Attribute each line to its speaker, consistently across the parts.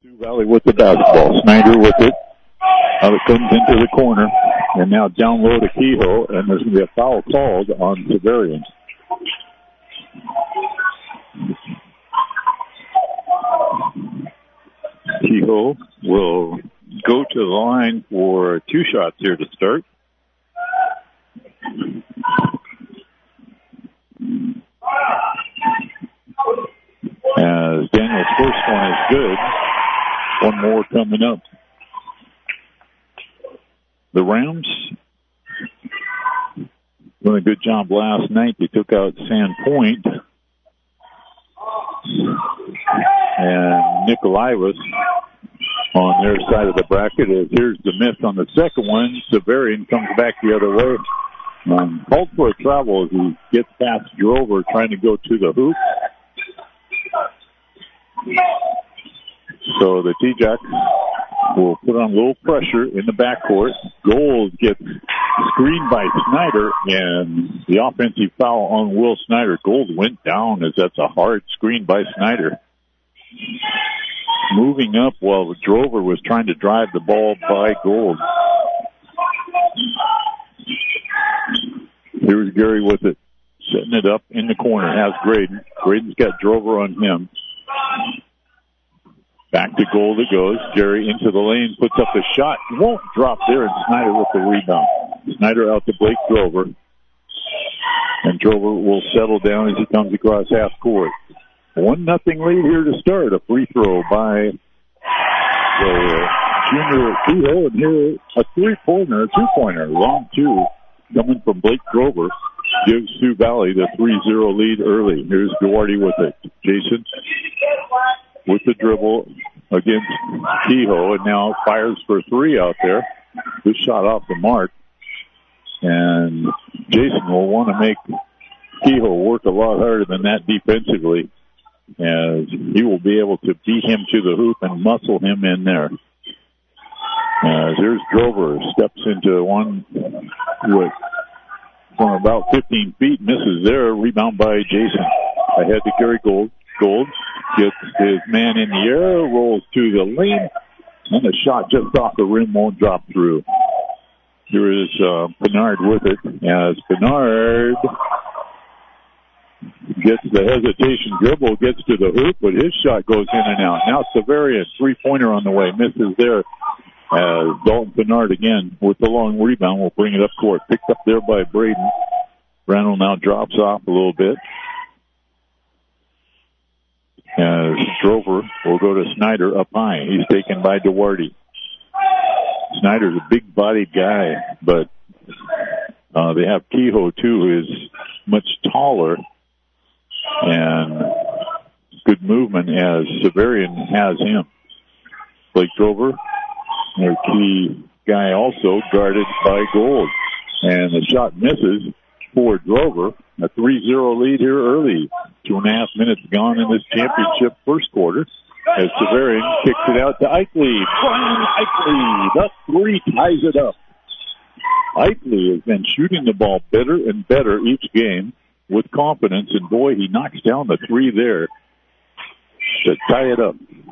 Speaker 1: Sioux Valley with the basketball. Snyder with it. Now it comes into the corner. And now down low to Kehoe. And there's going to be a foul called on Severian. Kehoe will go to the line for 2 shots here to start. As Daniel's first one is good. One more coming up. The Rams doing a good job last night. They took out Sandpoint. And Nikolaevas on their side of the bracket. Here's the miss on the second one. Severian comes back the other way. Called for a travel as he gets past Drover trying to go to the hoop. So the T-Jacks will put on a little pressure in the backcourt. Gold gets screened by Snyder, and the offensive foul on Will Snyder. Gold went down as that's a hard screen by Snyder. Moving up while Drover was trying to drive the ball by Gold. Here's Gary with it. Setting it up in the corner. Has Graydon. Graydon's got Drover on him. Back to Gold it goes. Gary into the lane, puts up a shot. Won't drop there, and Snyder with the rebound. Snyder out to Blake Drover. And Drover will settle down as he comes across half court. 1-0 lead here to start. A free throw by the junior Kehoe. And here a 3-pointer, a 2-pointer. Long 2 coming from Blake Drover. Gives Sioux Valley the 3-0 lead early. Here's Duarte with it. Jason with the dribble against Kehoe, and now fires for 3 out there. This shot off the mark. And Jason will want to make Kehoe work a lot harder than that defensively, as he will be able to beat him to the hoop and muscle him in there. There's Drover, steps into one with from about 15 feet, misses there. Rebound by Jason. Ahead to Gary Gold. Gold gets his man in the air, rolls to the lane, and the shot just off the rim won't drop through. Here is Bernard with it, as Bernard gets the hesitation dribble, gets to the hoop, but his shot goes in and out. Now Severian, 3-pointer on the way, misses there. Dalton Bernard again with the long rebound will bring it up court. Picked up there by Braden. Randall now drops off a little bit. As Drover will go to Snyder up high. He's taken by Duarte. Snyder's a big-bodied guy, but they have Kehoe, too, who is much taller and good movement as Severian has him. Blake Drover, their key guy, also guarded by Gold. And the shot misses for Drover. A 3-0 lead here early. 2.5 minutes gone in this championship first quarter. As Severian kicks it out to Eichley. Brian Eichley, the 3 ties it up. Eichley has been shooting the ball better and better each game with confidence. And boy, he knocks down the 3 there to tie it up.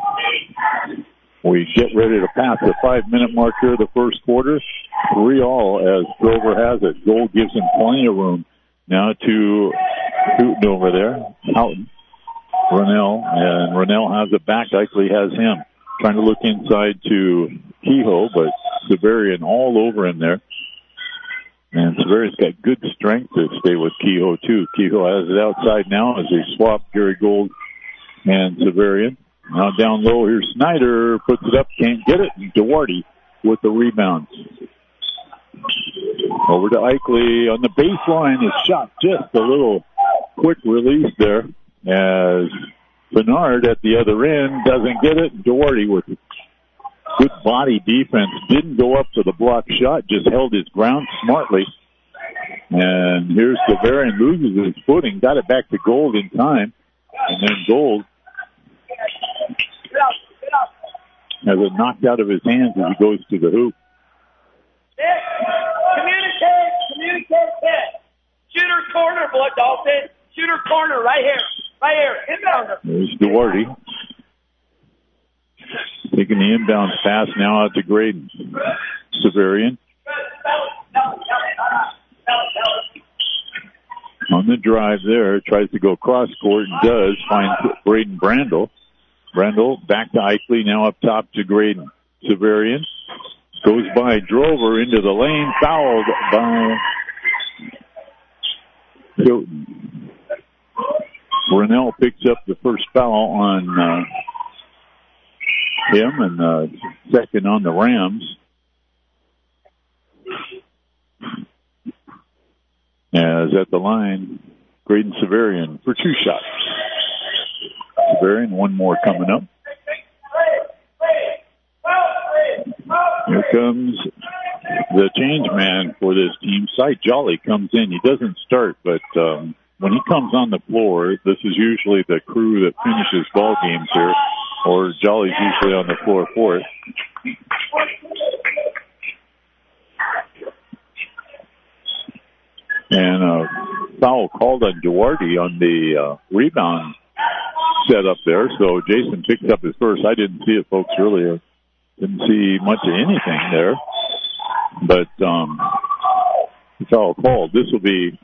Speaker 1: We get ready to pass the 5-minute mark here of the first quarter. 3-all as Drover has it. Gold gives him plenty of room. Now to Houghton over there. Houghton. Rennell. And Rennell has it back. Eichley has him. Trying to look inside to Kehoe, but Severian all over him there. And Severian's got good strength to stay with Kehoe, too. Kehoe has it outside now as they swap Gary Gold and Severian. Now down low, here's Snyder, puts it up, can't get it. And Duarte with the rebound. Over to Eichley on the baseline. His shot just a little quick release there as Bernard at the other end doesn't get it. Duarte with good body defense. Didn't go up to the block shot, just held his ground smartly. And here's Severian, loses his footing, got it back to Gold in time. And then Gold has it knocked out of his hands as he goes to the hoop.
Speaker 2: Communicate. Shooter corner, Blood Dolphin. Shooter corner, right here. Inbounder.
Speaker 1: There's Duarte. Taking the inbounds pass now out to Graydon. Severian. On the drive there, tries to go cross court and does. Finds Braden Brandel. Brandel back to Eichley, now up top to Graydon. Severian goes by Drover into the lane, fouled by Hilton. Brunel picks up the first foul on him and second on the Rams. As at the line, Graydon Severian for 2 shots. Severian, one more coming up. Here comes the change man for this team. Cy Jolly comes in. He doesn't start, but when he comes on the floor, this is usually the crew that finishes ball games here, or Jolly's usually on the floor for it. And foul called on Duarte on the rebound set up there. So Jason picked up his first. I didn't see it, folks, really. Didn't see much of anything there. But foul called. This will be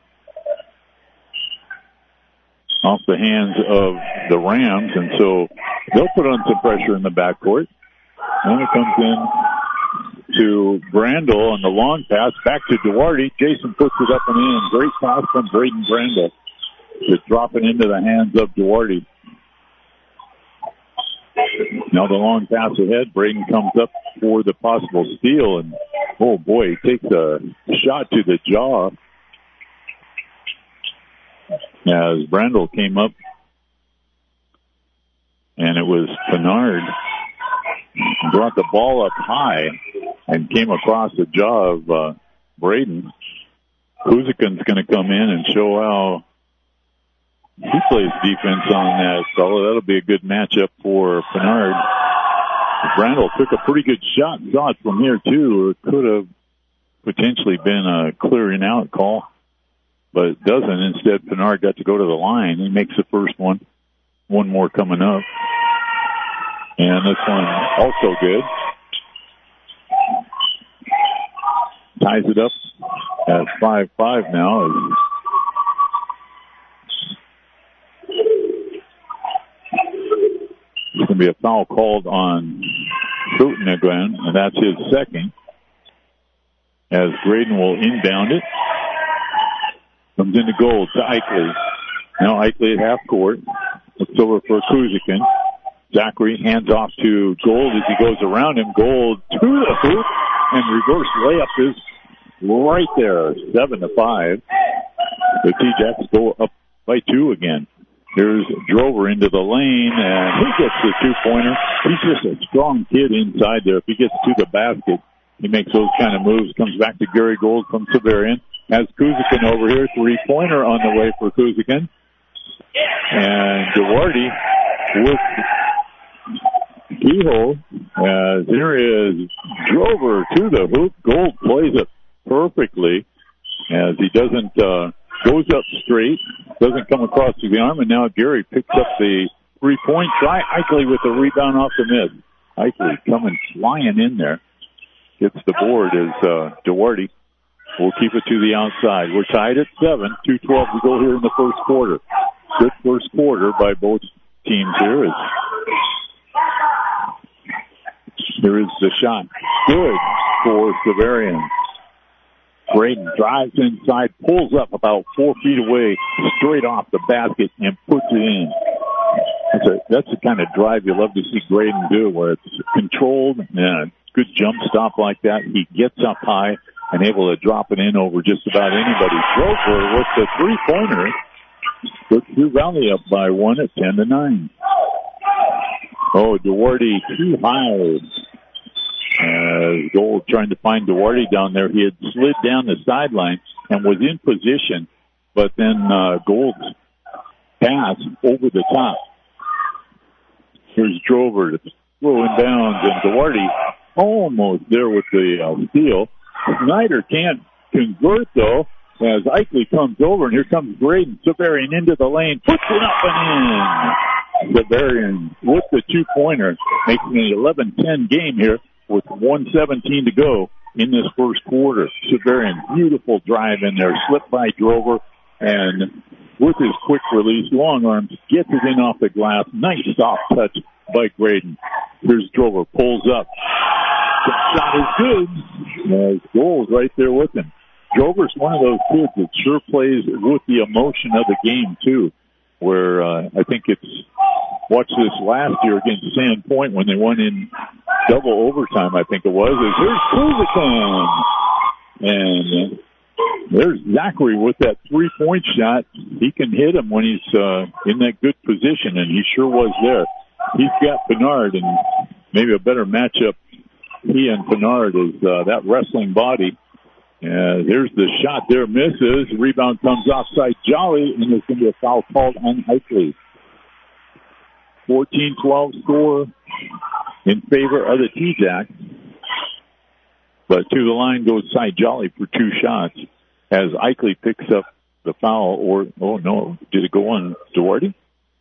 Speaker 1: off the hands of the Rams, and so they'll put on some pressure in the backcourt. And it comes in to Brandel on the long pass, back to Duarte. Jason puts it up and in. Great pass from Braden Brandel. Just dropping into the hands of Duarte. Now the long pass ahead. Braden comes up for the possible steal, and oh boy, he takes a shot to the jaw as Brandel came up, and it was Pinard brought the ball up high and came across the jaw of Braden. Kuzikin's going to come in and show how he plays defense on that fellow. That'll be a good matchup for Pinard. Brandel took a pretty good shot and saw it from here, too. It could have potentially been a clearing out call, but it doesn't. Instead, Pinard got to go to the line. He makes the first one. One more coming up. And this one also good. Ties it up at 5-5 now. There's going to be a foul called on Schouten again, and that's his second. As Graydon will inbound it. Comes into goal to Eichley. Now Eichley at half court. Looks over for Kuzikin. Zachary hands off to Gold as he goes around him. Gold to the hoop, and reverse layup is right there. 7-5. The T-Jacks go up by 2 again. Here's Drover into the lane, and he gets the 2-pointer. He's just a strong kid inside there. If he gets to the basket, he makes those kind of moves. Comes back to Gary Gold from Severian. Has Kuzikin over here. 3-pointer on the way for Kuzikin. And Duarte with Kehoe. As here is Drover to the hoop. Gold plays it perfectly as he doesn't, goes up straight, doesn't come across to the arm, and now Gary picks up the 3-point try. Eichley with the rebound off the mid. Eichley coming flying in there. Gets the board as Duarte will keep it to the outside. We're tied at 7. 2:12 to go here in the first quarter. Good first quarter by both teams here. Here is the shot. Good for Severian. Braden drives inside, pulls up about 4 feet away, straight off the basket, and puts it in. That's the kind of drive you love to see Braden do, where it's controlled and a good jump stop like that. He gets up high and able to drop it in over just about anybody. Drover with the 3-pointer. Puts Sioux Valley up by 1 at 10-9. Oh, Duarte too high. Gold trying to find Duarte down there. He had slid down the sideline and was in position, but then Gold's pass over the top. Here's Drover to throw in bounds, and Duarte almost there with the steal. Snyder can't convert, though, as Eichley comes over, and here comes Braden Severian into the lane, puts it up and in. Severian with the two-pointer, making it an 11-10 game here with 1:17 to go in this first quarter. Severian, beautiful drive in there, slipped by Drover, and with his quick release, long arms, gets it in off the glass. Nice soft touch by Graydon. Here's Drover, pulls up. The shot is good. His goal's right there with him. Drover's one of those kids that sure plays with the emotion of the game, too, where I think it's, watch this last year against Sandpoint when they won in double overtime, I think it was. Here's Kuzikan. And there's Zachary with that three-point shot. He can hit him when he's in that good position, and he sure was there. He's got Bernard, and maybe a better matchup, he and Bernard, is that wrestling body. There's the shot there, misses. Rebound comes offside Jolly, and there's going to be a foul called on Hikely. 14-12 score in favor of the T-Jacks. But to the line goes Cy Jolly for two shots as Eichley picks up the foul. Oh no, did it go on Duarte?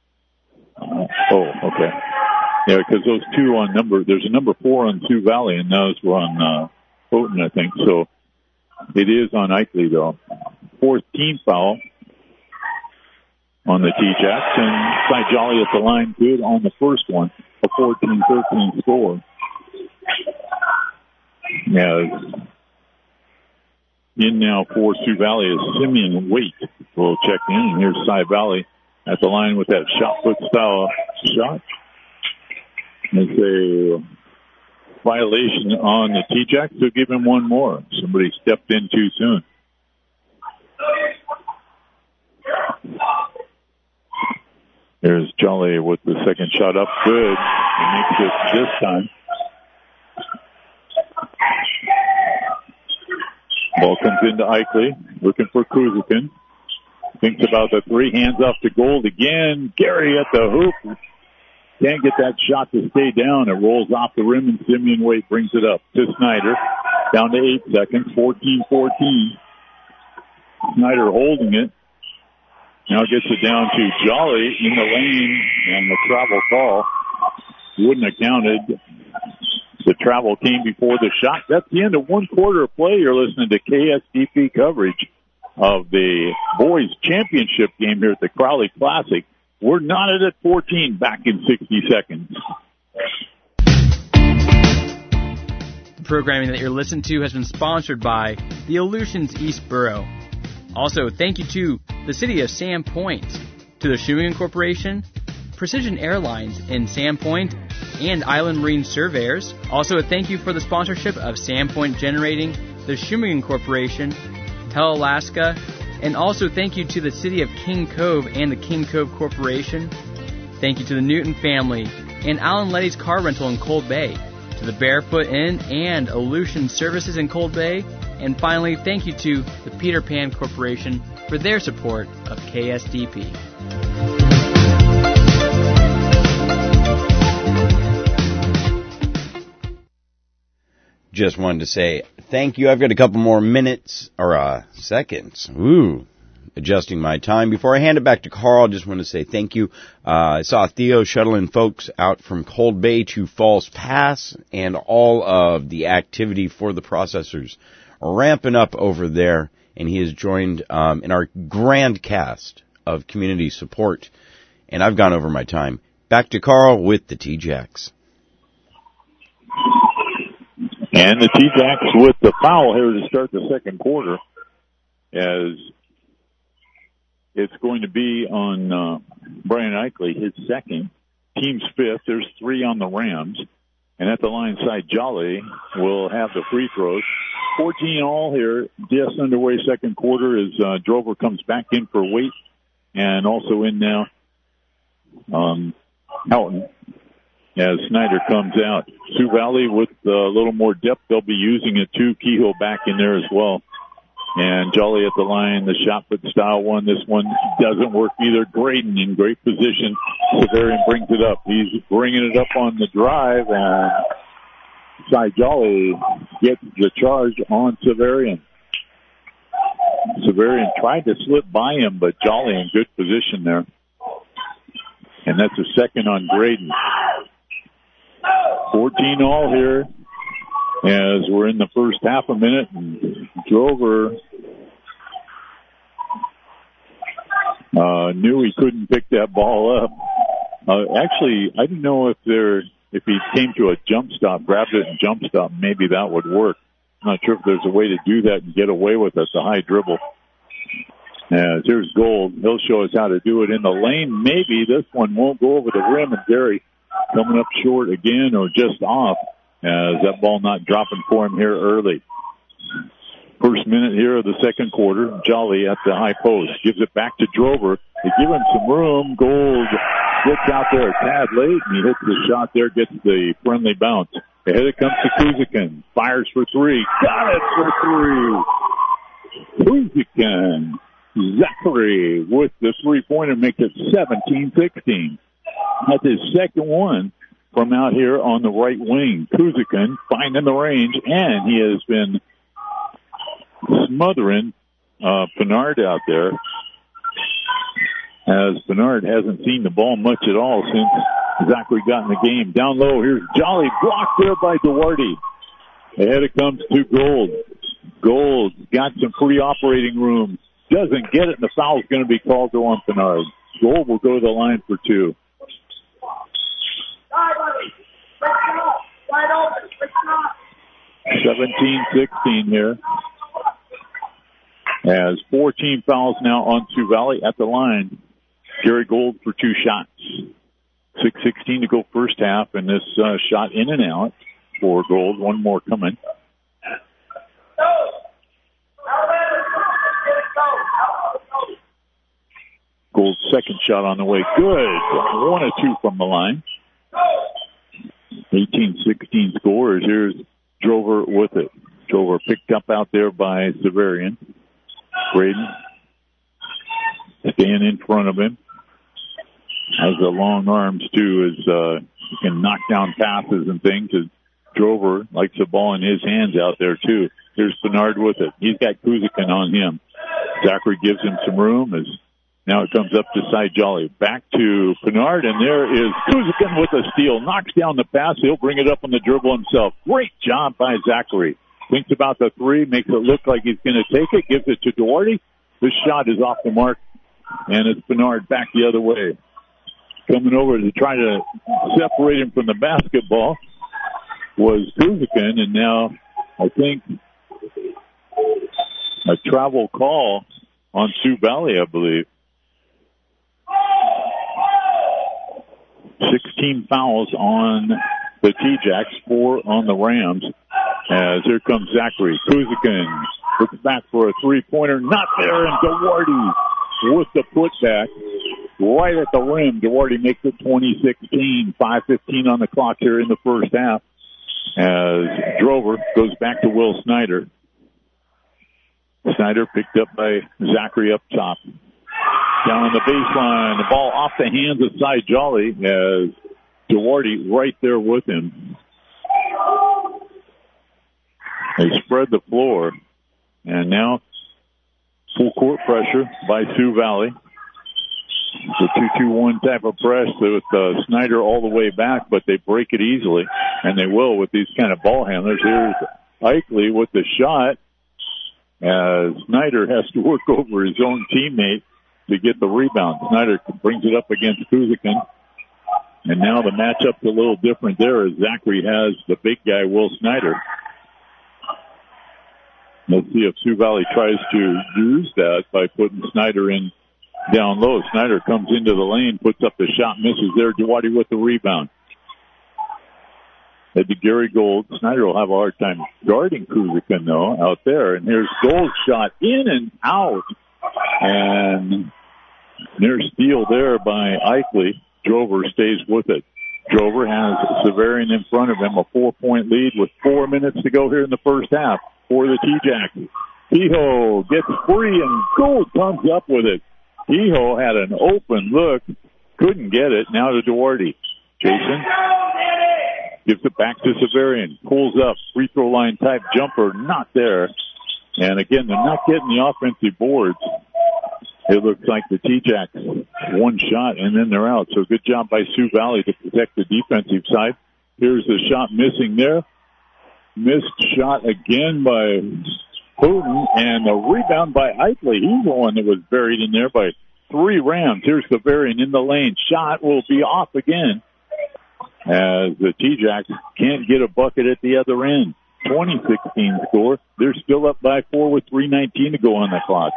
Speaker 1: Okay. Yeah, because those two on there's a number 4 on Sioux Valley, and those were on Houghton, I think. So it is on Eichley, though. 4th team foul on the T-Jacks, and Cy Jolly at the line good on the first one. A 14-13 score. Yeah, in now for Sioux Valley is Simeon Waite. We'll check in, and here's Cy Valley at the line with that shot put style shot. It's a violation on the T-Jacks. They'll give him one more. Somebody stepped in too soon. There's Jolly with the second shot up. Good. He makes it this time. Ball comes into Eichley, looking for Kuzikan. Thinks about the three, hands off to Gold again. Gary at the hoop. Can't get that shot to stay down. It rolls off the rim, and Simeon Waite brings it up to Snyder. Down to 8 seconds, 14-14. Snyder holding it. Now gets it down to Jolly in the lane, and the travel call wouldn't have counted. The travel came before the shot. That's the end of one quarter of play. You're listening to KSDP coverage of the boys championship game here at the Crowley Classic. We're knotted at 14, back in 60 seconds.
Speaker 3: The programming that you're listening to has been sponsored by the Aleutians East Borough. Also, thank you to the City of Sandpoint, to the Shawinigan Corporation, Precision Airlines in Sandpoint, and Island Marine Surveyors. Also, a thank you for the sponsorship of Sandpoint Generating, the Shawinigan Corporation, Tel Alaska, and also thank you to the City of King Cove and the King Cove Corporation. Thank you to the Newton family and Alan Letty's Car Rental in Cold Bay, to the Barefoot Inn and Aleutian Services in Cold Bay, and finally, thank you to the Peter Pan Corporation for their support of KSDP.
Speaker 4: Just wanted to say thank you. I've got a couple more minutes, or seconds. Adjusting my time. Before I hand it back to Carl, I just want to say thank you. I saw Theo shuttling folks out from Cold Bay to Falls Pass, and all of the activity for the processors ramping up over there, and he has joined in our grand cast of community support. And I've gone over my time. Back to Carl with the T-Jacks.
Speaker 1: And the T-Jacks with the foul here to start the second quarter, as it's going to be on Brian Eichley, his second. Team's fifth. There's 3 on the Rams. And at the line side, Jolly will have the free throws. 14 all here. Just underway second quarter as Drover comes back in for Waite. And also in now Houghton as Snyder comes out. Sioux Valley with a little more depth. They'll be using it too. Kehoe back in there as well. And Jolly at the line, the shot put style one. This one doesn't work either. Graydon in great position. Severian brings it up. He's bringing it up on the drive, and Cy Jolly gets the charge on Severian. Severian tried to slip by him, but Jolly in good position there. And that's a second on Graydon. 14 all here as we're in the first half a minute. And Drover knew he couldn't pick that ball up. Actually, I didn't know if he came to a jump stop, grabbed it and jump stop, maybe that would work. I'm not sure if there's a way to do that and get away with it, the high dribble. As here's Gold. He'll show us how to do it in the lane. Maybe this one won't go over the rim, and Gary coming up short again or just off as that ball not dropping for him here early. First minute here of the second quarter. Jolly at the high post. Gives it back to Drover. They give him some room. Gold gets out there a tad late, and he hits the shot there, gets the friendly bounce. Ahead it comes to Kuzikin. Fires for three. Got it for three. Kuzikin. Zachary with the three-pointer makes it 17-16. That's his second one from out here on the right wing. Kuzikin finding the range, and he has been smothering Bernard out there, as Bernard hasn't seen the ball much at all since Zachary got in the game. Down low, here's Jolly, blocked there by Duarte. Ahead it comes to Gold. Gold got some free operating room. Doesn't get it, and the foul's going to be called on Bernard. Gold will go to the line for two. 17-16 here. As 14 fouls now on Sioux Valley at the line. Gary Gold for two shots. 6:16 to go first half, and this shot in and out for Gold. One more coming. Gold's second shot on the way. Good. 1 of 2 from the line. 18-16 scores. Here's Drover with it. Drover picked up out there by Severian. Graydon staying in front of him. Has the long arms, too, as he can knock down passes and things. As Drover likes the ball in his hands out there, too. Here's Bernard with it. He's got Kuzikin on him. Zachary gives him some room as now it comes up to Cy Jolly. Back to Bernard, and there is Kuzikin with a steal. Knocks down the pass. He'll bring it up on the dribble himself. Great job by Zachary. Thinks about the three, makes it look like he's going to take it, gives it to Duarte. This shot is off the mark, and it's Bernard back the other way. Coming over to try to separate him from the basketball was Kuzikin, and now I think a travel call on Sioux Valley, I believe. 16 fouls on the T-Jacks, 4 on the Rams. As here comes Zachary. Kuzikin looks back for a three-pointer. Not there, and Duarte with the putback right at the rim. Duarte makes it 20-16. 5:15 on the clock here in the first half. As Drover goes back to Will Snyder. Snyder picked up by Zachary up top. Down on the baseline, the ball off the hands of Cy Jolly as Duarte right there with him. They spread the floor, and now full court pressure by Sioux Valley. It's a 2-2-1 type of press with Snyder all the way back, but they break it easily, and they will with these kind of ball handlers. Here's Eichley with the shot, as Snyder has to work over his own teammate to get the rebound. Snyder brings it up against Kuzikin, and now the matchup's a little different there as Zachary has the big guy, Will Snyder. Let's see if Sioux Valley tries to use that by putting Snyder in down low. Snyder comes into the lane, puts up the shot, misses there. Duarte with the rebound. Head to Gary Gold. Snyder will have a hard time guarding Kuzikin, though, out there. And here's Gold's shot in and out. And near steal there by Eichley. Drover stays with it. Drover has Severian in front of him, a 4-point lead with 4 minutes to go here in the first half for the T-Jacks. Kehoe gets free and Gold comes up with it. Kehoe had an open look, couldn't get it. Now to Duarte. Jason gives it back to Severian. Pulls up, free throw line type jumper, not there. And again, they're not getting the offensive boards It looks like the T-Jacks one shot and then they're out. So good job by Sioux Valley to protect the defensive side. Here's the shot missing there. Missed shot again by Houghton, and a rebound by Eitley. He's the one that was buried in there by 3 Rams. Here's Severian in the lane. Shot will be off again as the T-Jacks can't get a bucket at the other end. 20-16 score. They're still up by 4 with 3:19 to go on the clock.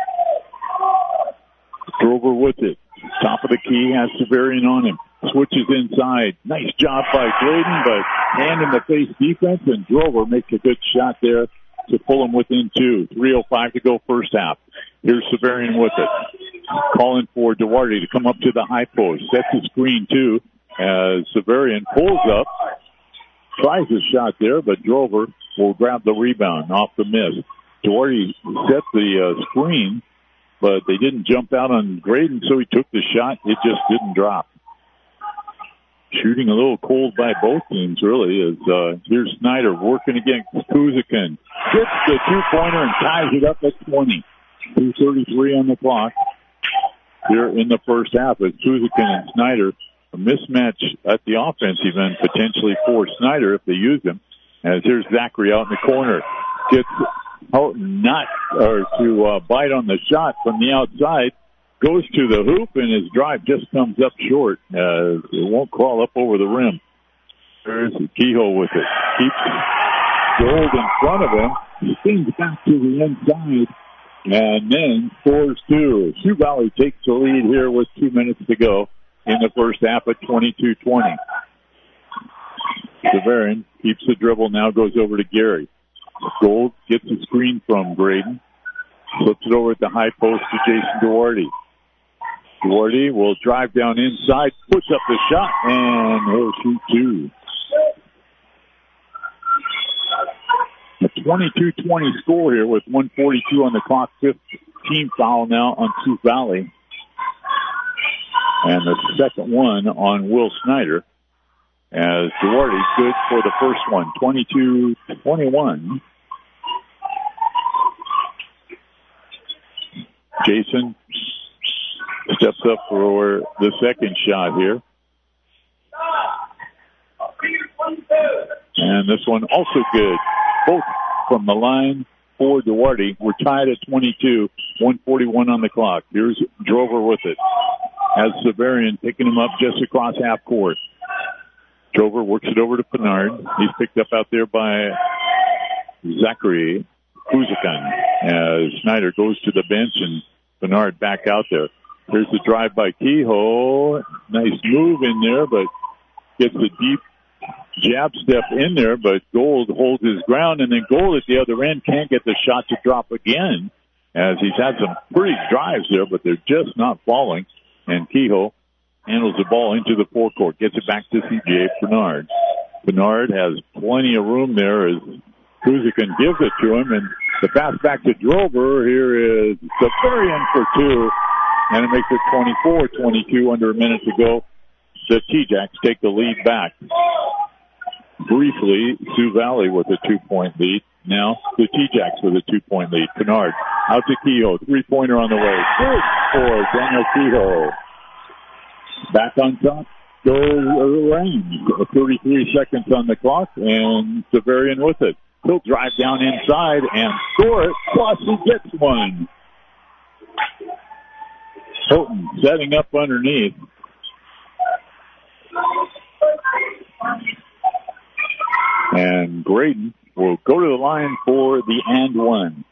Speaker 1: Drover with it. Top of the key has Severian on him. Switches inside. Nice job by Graydon, but hand-in-the-face defense, and Drover makes a good shot there to pull him within 2. 3:05 to go first half. Here's Severian with it. Calling for Duarte to come up to the high post. Sets the screen, too, as Severian pulls up. Tries a shot there, but Drover will grab the rebound off the miss. Duarte set the screen, but they didn't jump out on Graydon, so he took the shot. It just didn't drop. Shooting a little cold by both teams, really, is here's Snyder working against Kuzikin. Gets the two-pointer and ties it up at 20. 2:33 on the clock here in the first half as Kuzikin and Snyder, a mismatch at the offensive end potentially for Snyder if they use him. As here's Zachary out in the corner. Gets Houghton to bite on the shot from the outside. Goes to the hoop, and his drive just comes up short. It won't crawl up over the rim. There's Kehoe with it. Keeps Gold in front of him. Spins back to the inside, and then scores 2. Sioux Valley takes the lead here with 2 minutes to go in the first half at 22-20. Severian keeps the dribble, now goes over to Gary. Gold gets a screen from Graydon. Flips it over at the high post to Jason Duarte. Duarte will drive down inside, puts up the shot, and he'll shoot 2. A 22-20 score here with 1:42 on the clock. 5th team foul now on Sioux Valley. And the second one on Will Snyder. As Duarte good for the first one. 22-21. Jason steps up for the second shot here. And this one also good. Both from the line for Duarte. We're tied at 22. 1:41 on the clock. Here's Drover with it. Has Severian picking him up just across half court. Drover works it over to Pinard. He's picked up out there by Zachary Kuzikan. As Snyder goes to the bench and Pinard back out there. Here's the drive by Kehoe. Nice move in there, but gets a deep jab step in there, but Gold holds his ground, and then Gold at the other end can't get the shot to drop again, as he's had some pretty drives there, but they're just not falling. And Kehoe handles the ball into the forecourt, gets it back to C.J. Pinard. Pinard has plenty of room there as Kuzikan gives it to him, and the pass back to Drover. Here is Severian for 2, and it makes it 24-22 under a minute to go. The T-Jacks take the lead back. Briefly, Sioux Valley with a 2-point lead. Now, the T-Jacks with a 2-point lead. Pinard out to Kehoe. 3-pointer on the way. Good for Daniel Kehoe. Back on top goes Rams. 33 seconds on the clock, and Severian with it. He'll drive down inside and score it. Plus, he gets one. Houghton setting up underneath. And Graydon will go to the line for the and one.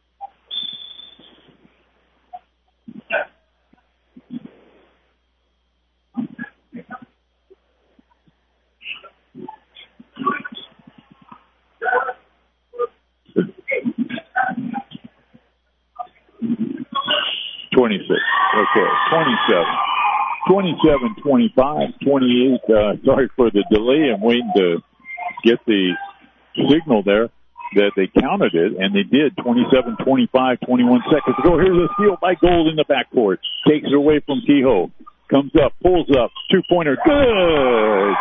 Speaker 1: Okay, 27, 25, 28. Sorry for the delay. I'm waiting to get the signal there that they counted it, and they did. 27, 25, 21 seconds ago. Here's a steal by Gold in the backcourt. Takes it away from Kehoe. Comes up, pulls up, 2-pointer. Good!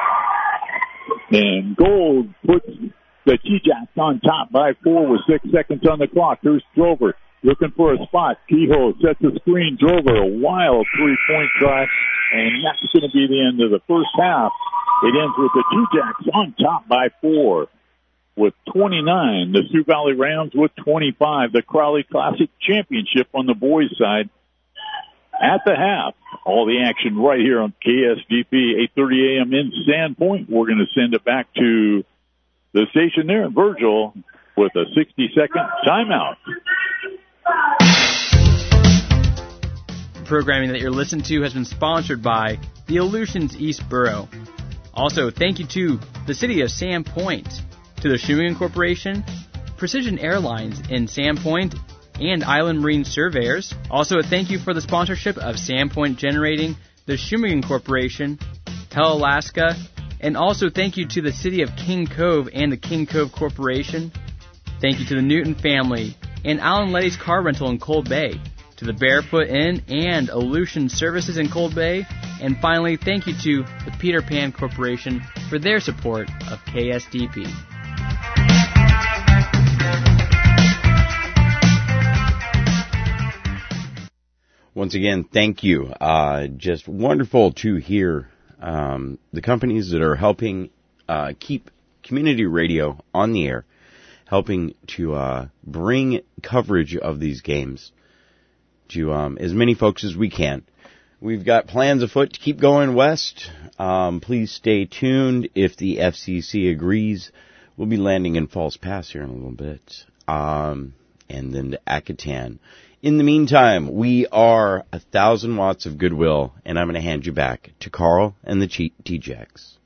Speaker 1: And Gold puts the T-Jacks on top by 4 with 6 seconds on the clock. Here's Drover. looking for a spot. Kehoe sets the screen, Drover, a wild three-point try, and that's going to be the end of the first half. It ends with the T-Jacks on top by 4 with 29. The Sioux Valley Rams with 25. The Crowley Classic Championship on the boys' side at the half. All the action right here on KSDP, 8:30 a.m. in Sandpoint. We're going to send it back to the station there in Virgil with a 60-second timeout.
Speaker 3: The programming that you're listening to has been sponsored by the Aleutians East Borough. Also, thank you to the City of Sandpoint, to the Shawinigan Corporation, Precision Airlines in Sandpoint, and Island Marine Surveyors. Also, a thank you for the sponsorship of Sandpoint Generating, the Shawinigan Corporation, Hell Alaska, and also thank you to the City of King Cove and the King Cove Corporation. Thank you to the Newton family and Alan Letty's Car Rental in Cold Bay, to the Barefoot Inn and Aleutian Services in Cold Bay, and finally, thank you to the Peter Pan Corporation for their support of KSDP.
Speaker 4: Once again, thank you. Just wonderful to hear the companies that are helping keep community radio on the air, helping to bring coverage of these games to as many folks as we can. We've got plans afoot to keep going west. Please stay tuned. If the FCC agrees, we'll be landing in Falls Pass here in a little bit, and then to Acatan. In the meantime, we are 1,000 watts of goodwill, and I'm going to hand you back to Carl and the T-Jacks.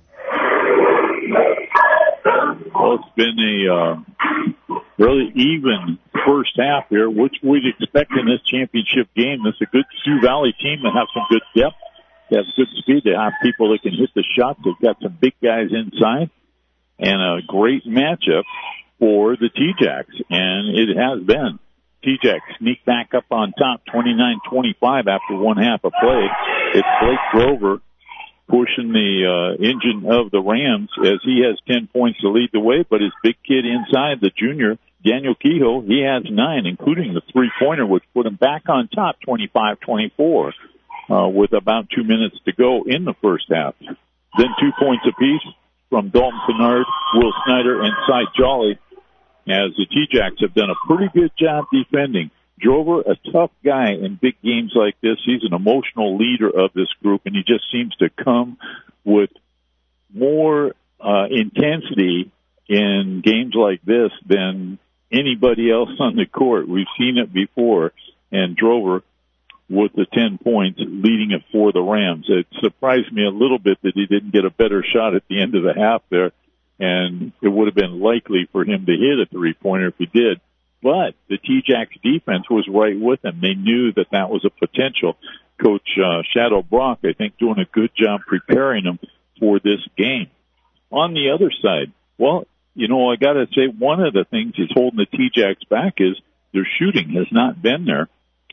Speaker 1: Well, it's been a really even first half here, which we'd expect in this championship game. This is a good Sioux Valley team that have some good depth. They have good speed. They have people that can hit the shot. They've got some big guys inside, and a great matchup for the T-Jacks, and it has been. T-Jacks sneak back up on top, 29-25 after one half of play. It's Blake Drover pushing the engine of the Rams as he has 10 points to lead the way, but his big kid inside, the junior, Daniel Kehoe, he has 9, including the three-pointer, which put him back on top, 25-24, with about 2 minutes to go in the first half. Then 2 points apiece from Dalton Kennard, Will Snyder, and Cy Jolly, as the T-Jacks have done a pretty good job defending. Drover, a tough guy in big games like this. He's an emotional leader of this group, and he just seems to come with more intensity in games like this than anybody else on the court. We've seen it before, and Drover with the 10 points leading it for the Rams. It surprised me a little bit that he didn't get a better shot at the end of the half there, and it would have been likely for him to hit a three-pointer if he did. But the T-Jacks defense was right with him. They knew that that was a potential. Coach Shadow Brock, I think, doing a good job preparing them for this game. On the other side, well, you know, I got to say one of the things that's holding the T-Jacks back is their shooting has not been there.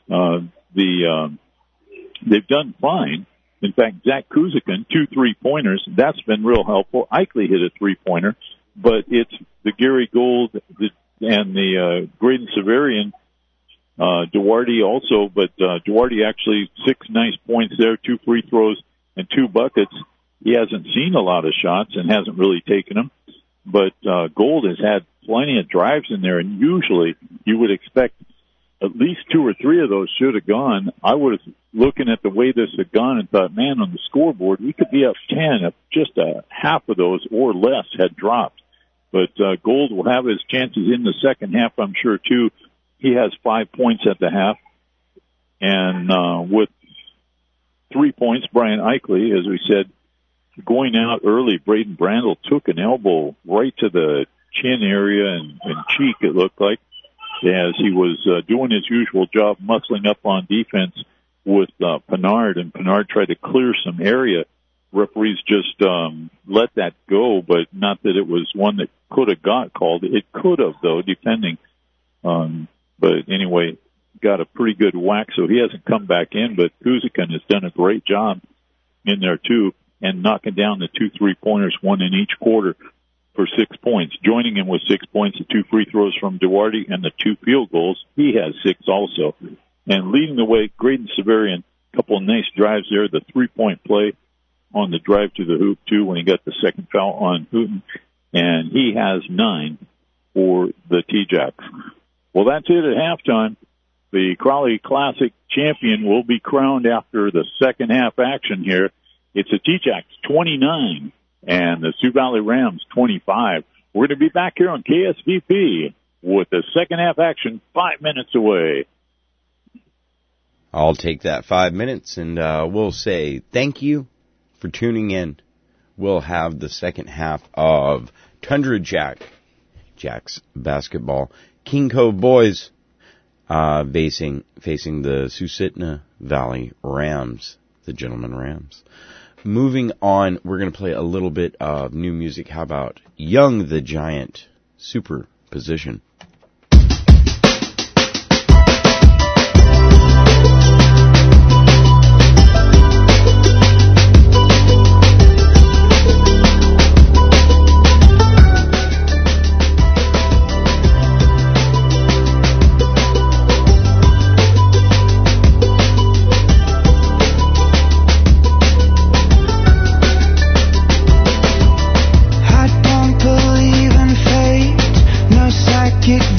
Speaker 1: They've done fine. In fact, Zach Kuzikin, 2 3-pointers. That's been real helpful. Eichele hit a 3-pointer, but it's the Gary Gold and the Graydon Severian, Duarte also, but Duarte actually 6 nice points there, 2 free throws and 2 buckets. He hasn't seen a lot of shots and hasn't really taken them, but Gold has had plenty of drives in there, and usually you would expect at least 2 or 3 of those should have gone. I was looking at the way this had gone and thought, man, on the scoreboard, we could be up 10 if just a half of those or less had dropped. But Gold will have his chances in the second half, I'm sure, too. He has 5 points at the half. And with 3 points, Brian Eichele, as we said, going out early, Braden Brandel took an elbow right to the chin area and cheek, it looked like, as he was doing his usual job, muscling up on defense with Pennard, and Pennard tried to clear some area. Referees just let that go, but not that it was one that could have got called. It could have, though, depending. But anyway, got a pretty good whack, so he hasn't come back in, but Kuzikin has done a great job in there, too, and knocking down the 2 3-pointers, 1 in each quarter for 6 points. Joining him with 6 points, the 2 free throws from Duarte and the 2 field goals. He has 6 also. And leading the way, Graydon Severian, a couple of nice drives there. The 3-point play on the drive to the hoop, too, when he got the second foul on Hooten. And he has 9 for the T-Jacks. Well, that's it at halftime. The Crowley Classic champion will be crowned after the second half action here. It's the T-Jacks 29 and the Sioux Valley Rams 25. We're going to be back here on KSVP with the second half action 5 minutes away.
Speaker 4: I'll take that 5 minutes, and we'll say thank you for tuning in. We'll have the second half of Tundra Jacks basketball. King Cove boys facing the Susitna Valley Rams, the Gentlemen Rams. Moving on, we're going to play a little bit of new music. How about Young the Giant, Superposition?
Speaker 5: Kick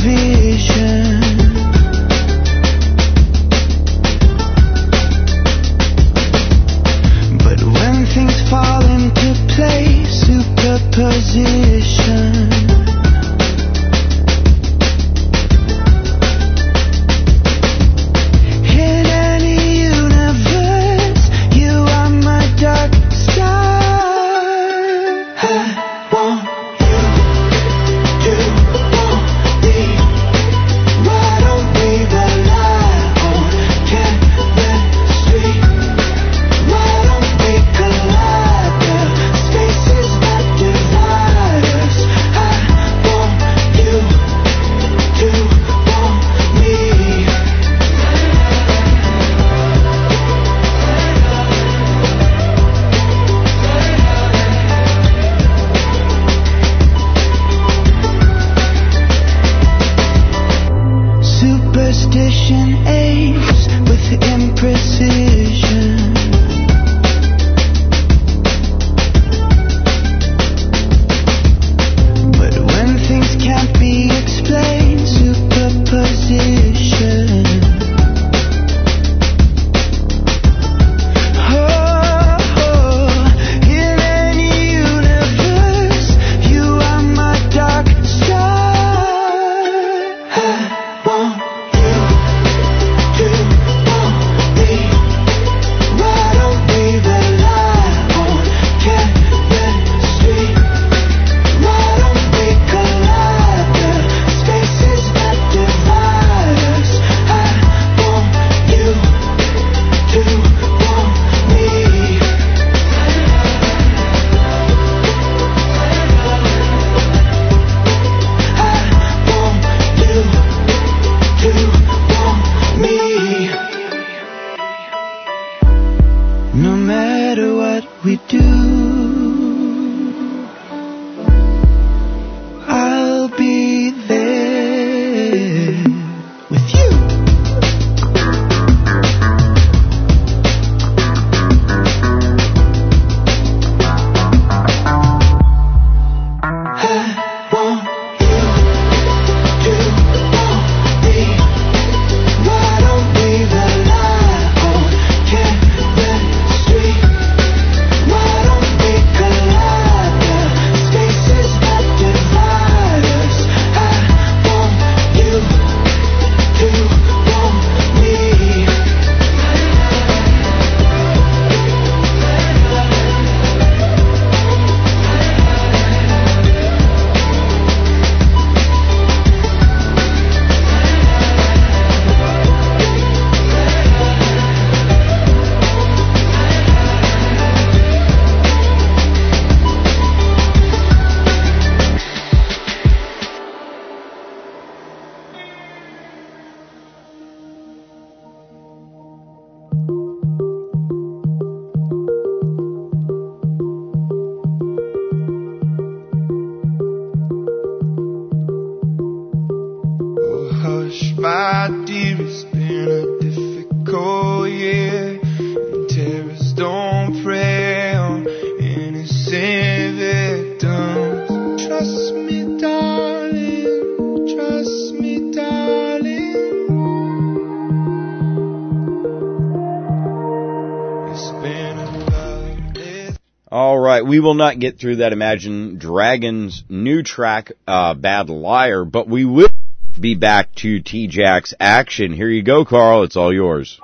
Speaker 4: right, we will not get through that Imagine Dragons new track, Bad Liar, but we will be back to T-Jack's action. Here you go, Carl. It's all yours.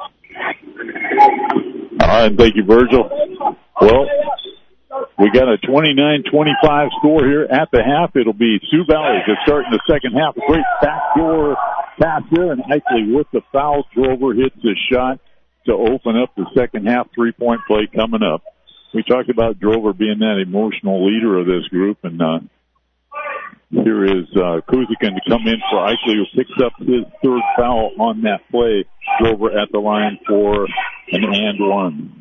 Speaker 1: All right, thank you, Virgil. Well, we got a 29-25 score here at the half. It'll be Sioux Valley to start in the second half. A great backdoor pass there, and Eichley with the foul. Drover hits the shot to open up the second half. 3-point play coming up. We talked about Drover being that emotional leader of this group, and here is Kuzikin to come in for Eichley, who picks up his third foul on that play. Drover at the line for an and one.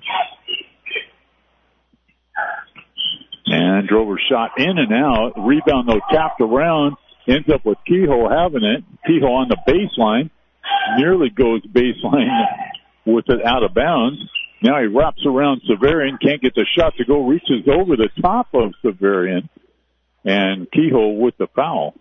Speaker 1: And Drover shot in and out. Rebound, though, tapped around. Ends up with Kehoe having it. Kehoe on the baseline. Nearly goes baseline with it out of bounds. Now he wraps around Severian. Can't get the shot to go. Reaches over the top of Severian. And Kehoe with the foul.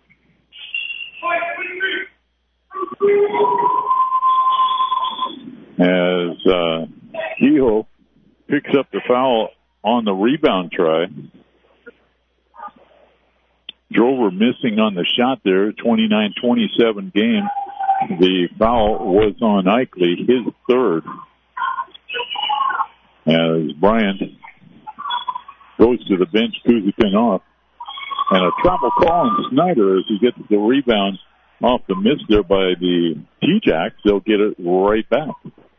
Speaker 1: As Kehoe picks up the foul on the rebound try. Drover missing on the shot there, 29-27 game. The foul was on Eichley, his third. As Bryant goes to the bench, Kuzikin off. And a travel call on Snyder as he gets the rebound off the miss there by the T-Jacks. They'll get it right back.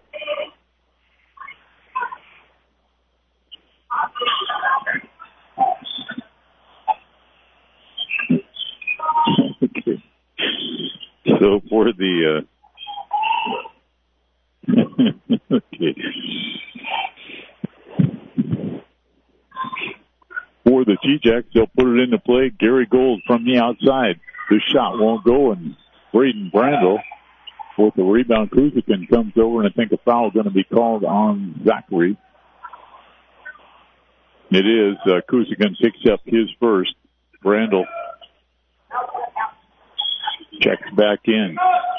Speaker 1: Okay. So for the okay. For the T-Jacks, they'll put it into play. Gary Gold from the outside. The shot won't go, and Braden Brandel with the rebound. Kuzikin comes over, and I think a foul is going to be called on Zachary. It is. Kuzikin picks up his first. Brandel checks back in.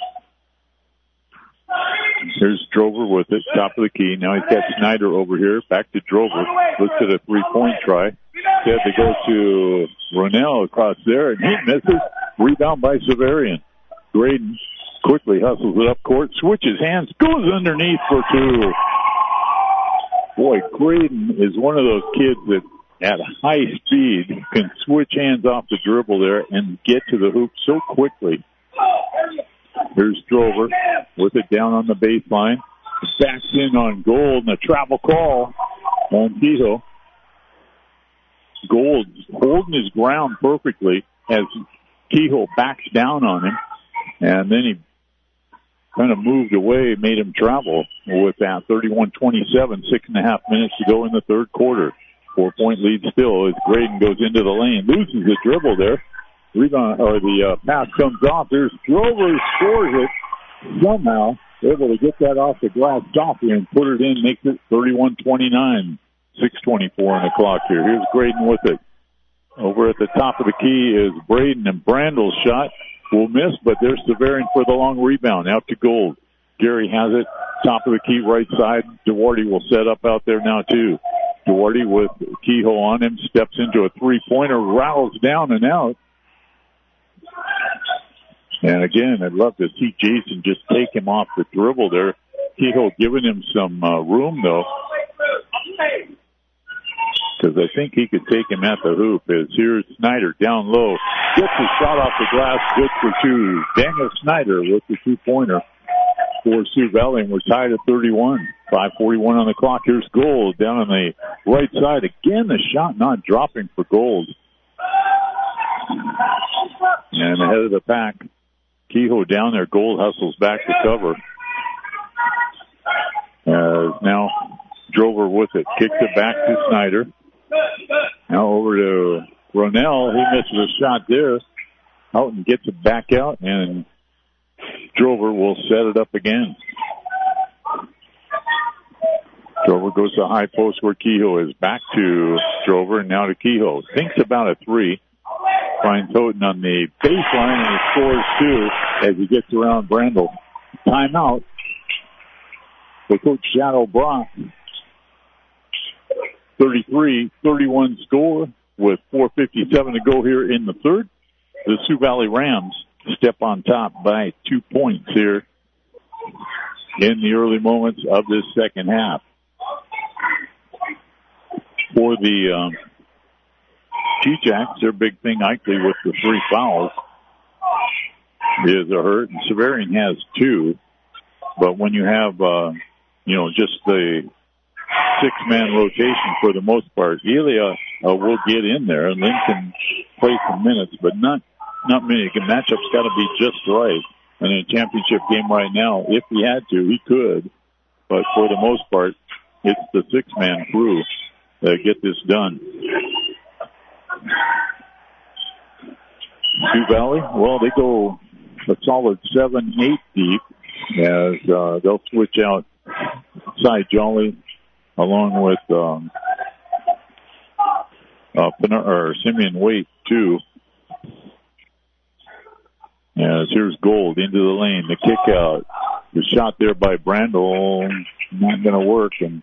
Speaker 1: Here's Drover with it, top of the key. Now he's got Snyder over here. Back to Drover. Looks at a three-point try. Instead they go to Ronell across there, and he misses. Rebound by Severian. Graydon quickly hustles it up court, switches hands, goes underneath for two. Boy, Graydon is one of those kids that at high speed can switch hands off the dribble there and get to the hoop so quickly. Here's Drover with it down on the baseline. Backs in on Gold, and a travel call on Kehoe. Gold holding his ground perfectly as Kehoe backs down on him, and then he kind of moved away, made him travel with that. 31-27, 6.5 minutes to go in the third quarter. 4-point lead still as Graydon goes into the lane, loses the dribble there. Rebound, or the pass comes off. There's Drover, scores it somehow, able to get that off the glass softly and put it in, makes it 31-29. 6:24 on the clock here. Here's Graydon with it. Over at the top of the key is Braden, and Brandel's shot will miss, but there's Severian for the long rebound. Out to Gold. Gary has it. Top of the key right side. Duarte will set up out there now too. Duarte with Kehoe on him. Steps into a three-pointer. Rattles down and out. And again, I'd love to see Jason just take him off the dribble there. Kehoe giving him some room though, because I think he could take him at the hoop. As here's Snyder down low. Gets his shot off the glass. Good for two. Daniel Snyder with the two-pointer for Sioux Valley, and we're tied at 31. 5:41 on the clock. Here's Gold down on the right side. Again, the shot not dropping for Gold. And ahead of the pack, Kehoe down there. Gold hustles back to cover. Now Drover with it. Kicks it back to Snyder. Now over to Ronell. He misses a shot there. Houghton gets it back out, and Drover will set it up again. Drover goes to high post where Kehoe is. Back to Drover, and now to Kehoe. Thinks about a three. Finds Houghton on the baseline, and he scores two as he gets around Brandel. Timeout. The coach Shadow Brock. 33-31 score with 4:57 to go here in the third. The Sioux Valley Rams step on top by 2 points here in the early moments of this second half. For the T-Jacks, their big thing, Eichley, with the 3 fouls is a hurt, and Severian has 2. But when you have, just the 6-man rotation for the most part, Elia will get in there, and Lynn can play some minutes, but not many. The matchup's got to be just right. And in a championship game right now, if he had to, he could. But for the most part, it's the 6-man crew that get this done. Sioux Valley, well, they go a solid 7-8 deep as they'll switch out Cy Jolly along with Simeon Waite, too. As here's Gold into the lane, the kick out. The shot there by Brandel, not going to work, and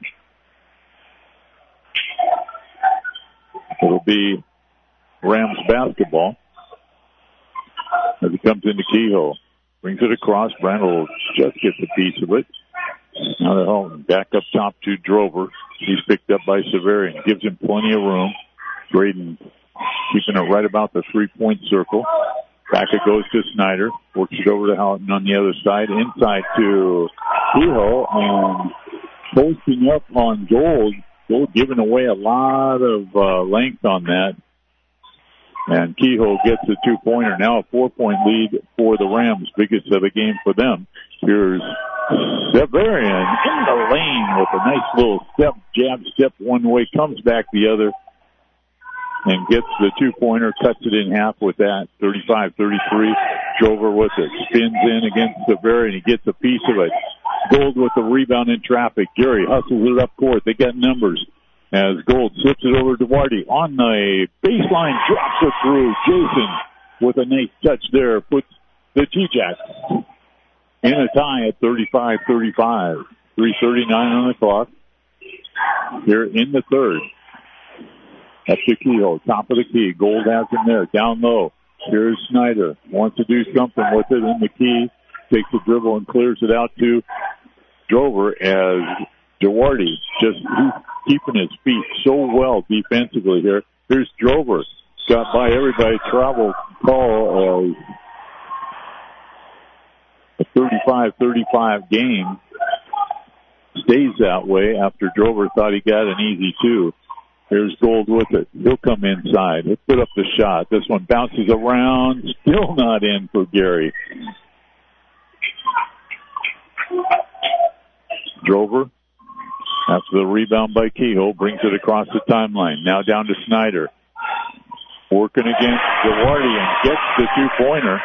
Speaker 1: it'll be Rams basketball as it comes into Kehoe. Brings it across. Brandel just gets a piece of it. Now they're home. Back up top to Drover. He's picked up by Severian. Gives him plenty of room. Graydon keeping it right about the 3-point circle. Back it goes to Snyder. Works it over to Houghton on the other side. Inside to Kehoe. And posting up on Gold. Gold giving away a lot of length on that. And Kehoe gets a 2-pointer. Now a 4-point lead for the Rams. Biggest of the game for them. Here's Severian in the lane with a nice little step one way, comes back the other, and gets the 2-pointer, cuts it in half with that. 35-33. Drover with it. Spins in against Severian. He gets a piece of it. Gold with the rebound in traffic. Gary hustles it up court. They got numbers. As Gold slips it over to Duarte on the baseline, drops it through. Jason with a nice touch there puts the T-Jacks in a tie at 35-35. 3:39 on the clock here in the third. That's the Kehoe, top of the key. Gold has him there, down low. Here's Snyder. Wants to do something with it in the key. Takes the dribble and clears it out to Drover as Duarte just keeping his feet so well defensively here. Here's Drover. Got by everybody. Travel call a 35-35 game. Stays that way after Drover thought he got an easy 2. Here's Gold with it. He'll come inside. He'll put up the shot. This one bounces around. Still not in for Gary. Drover, after the rebound by Kehoe, brings it across the timeline. Now down to Snyder. Working against Duarte and gets the 2-pointer.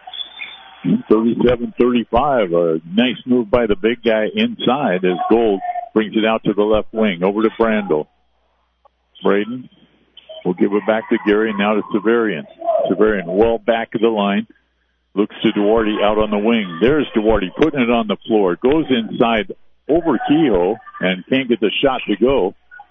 Speaker 1: 37-35. A nice move by the big guy inside as Gold brings it out to the left wing. Over to Brandel. Braden will give it back to Gary. Now to Severian. Severian well back of the line. Looks to Duarte out on the wing. There's Duarte putting it on the floor. Goes inside over Kehoe and can't get the shot to go.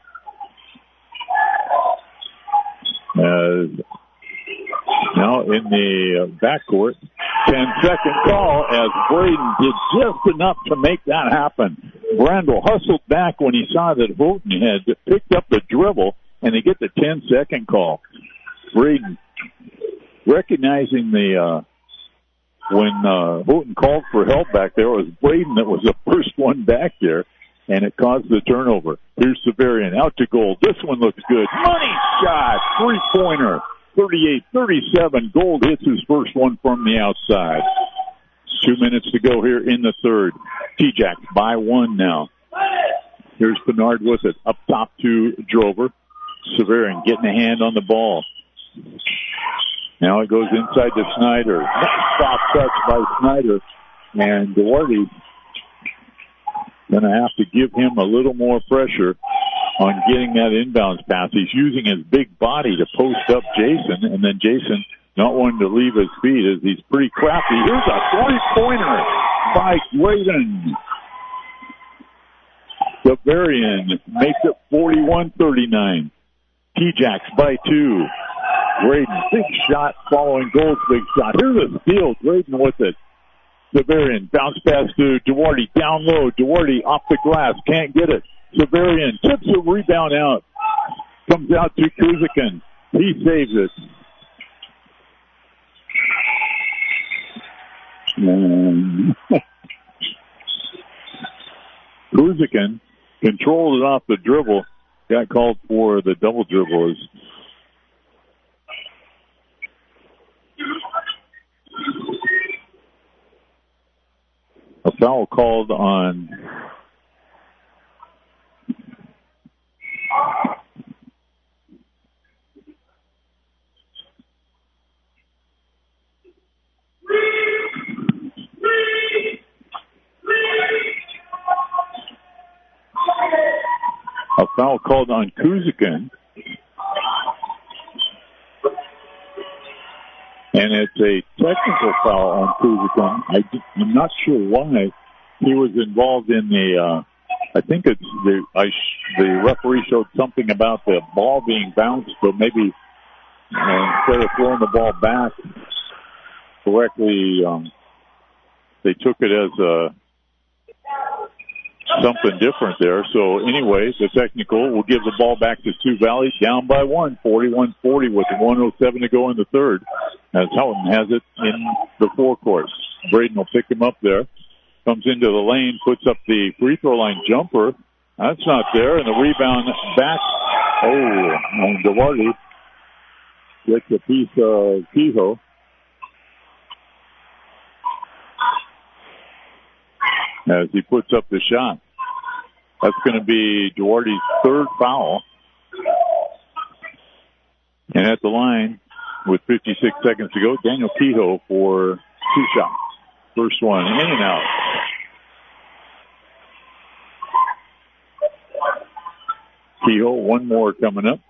Speaker 1: Now in the backcourt, 10-second call as Braden did just enough to make that happen. Brandel hustled back when he saw that Houghton had picked up the dribble, and they get the 10-second call. Braden recognizing when Houghton called for help back there, it was Braden that was the first one back there, and it caused the turnover. Here's Severian out to Gold. This one looks good. Money shot, 3-pointer, 38-37. Gold hits his first one from the outside. 2 minutes to go here in the third. T-Jacks by 1 now. Here's Bernard with it. Up top to Drover. Severian getting a hand on the ball. Now it goes inside to Snyder. Nice soft touch by Snyder. And Duarte going to have to give him a little more pressure on getting that inbounds pass. He's using his big body to post up Jason, and then Jason not wanting to leave his feet as he's pretty crafty. Here's a 3-pointer by Graydon. Severian makes it 41-39. T-Jacks by 2. Graydon, big shot following Gold's big shot. Here's a steal. Graydon with it. Severian bounce pass to Duarte. Down low. Duarte off the glass. Can't get it. Severian tips a rebound out. Comes out to Kuzikin. He saves it. Kuzikin controlled it off the dribble. Got called for the double dribble. A foul called on Kuzikin. And it's a technical foul on Kuzikin. I'm not sure why he was involved in I think it's the referee showed something about the ball being bounced, so maybe instead of throwing the ball back correctly, they took it as something different there. So anyway, the technical will give the ball back to Sioux Valley, down by 1, 41-40 with 1:07 to go in the third, as Houghton has it in the forecourt. Braden will pick him up there. Comes into the lane, puts up the free throw line jumper. That's not there, and the rebound back. And Duarte gets a piece of Kehoe. As he puts up the shot. That's going to be Duarte's third foul. And at the line, with 56 seconds to go, Daniel Kehoe for 2 shots. First one, in and out. Kehoe, one more coming up.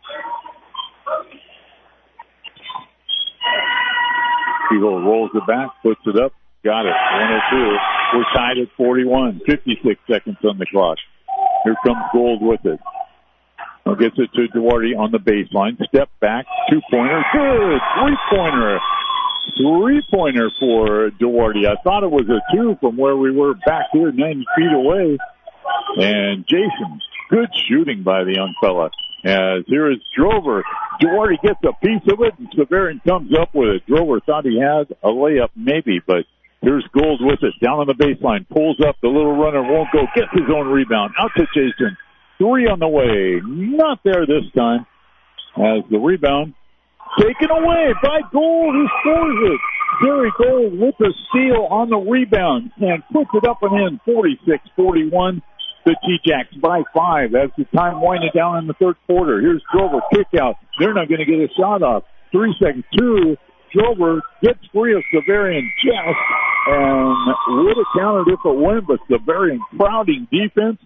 Speaker 1: Kehoe rolls it back, puts it up, got it, 102. We're tied at 41, 56 seconds on the clock. Here comes Gold with it. Now gets it to Duarte on the baseline. Step back, 2-pointer, good, 3-pointer. 3-pointer for Duarte. I thought it was a 2 from where we were back here 90 feet away. And Jason, good shooting by the young fella. As here is Drover. Duarte gets a piece of it, and Severian comes up with it. Drover thought he had a layup maybe, but here's Gold with it. Down on the baseline. Pulls up. The little runner won't go. Gets his own rebound. Out to Jason. 3 on the way. Not there this time. As the rebound taken away by Gold, who scores it. Jerry Gold with the steal on the rebound and puts it up and in. 46-41. The T-Jacks by 5 as the time winding down in the third quarter. Here's Drover. Kick out. They're not going to get a shot off. 3 seconds. 2. Drover gets free of Severian just and would have countered if it went, but Severian crowding defense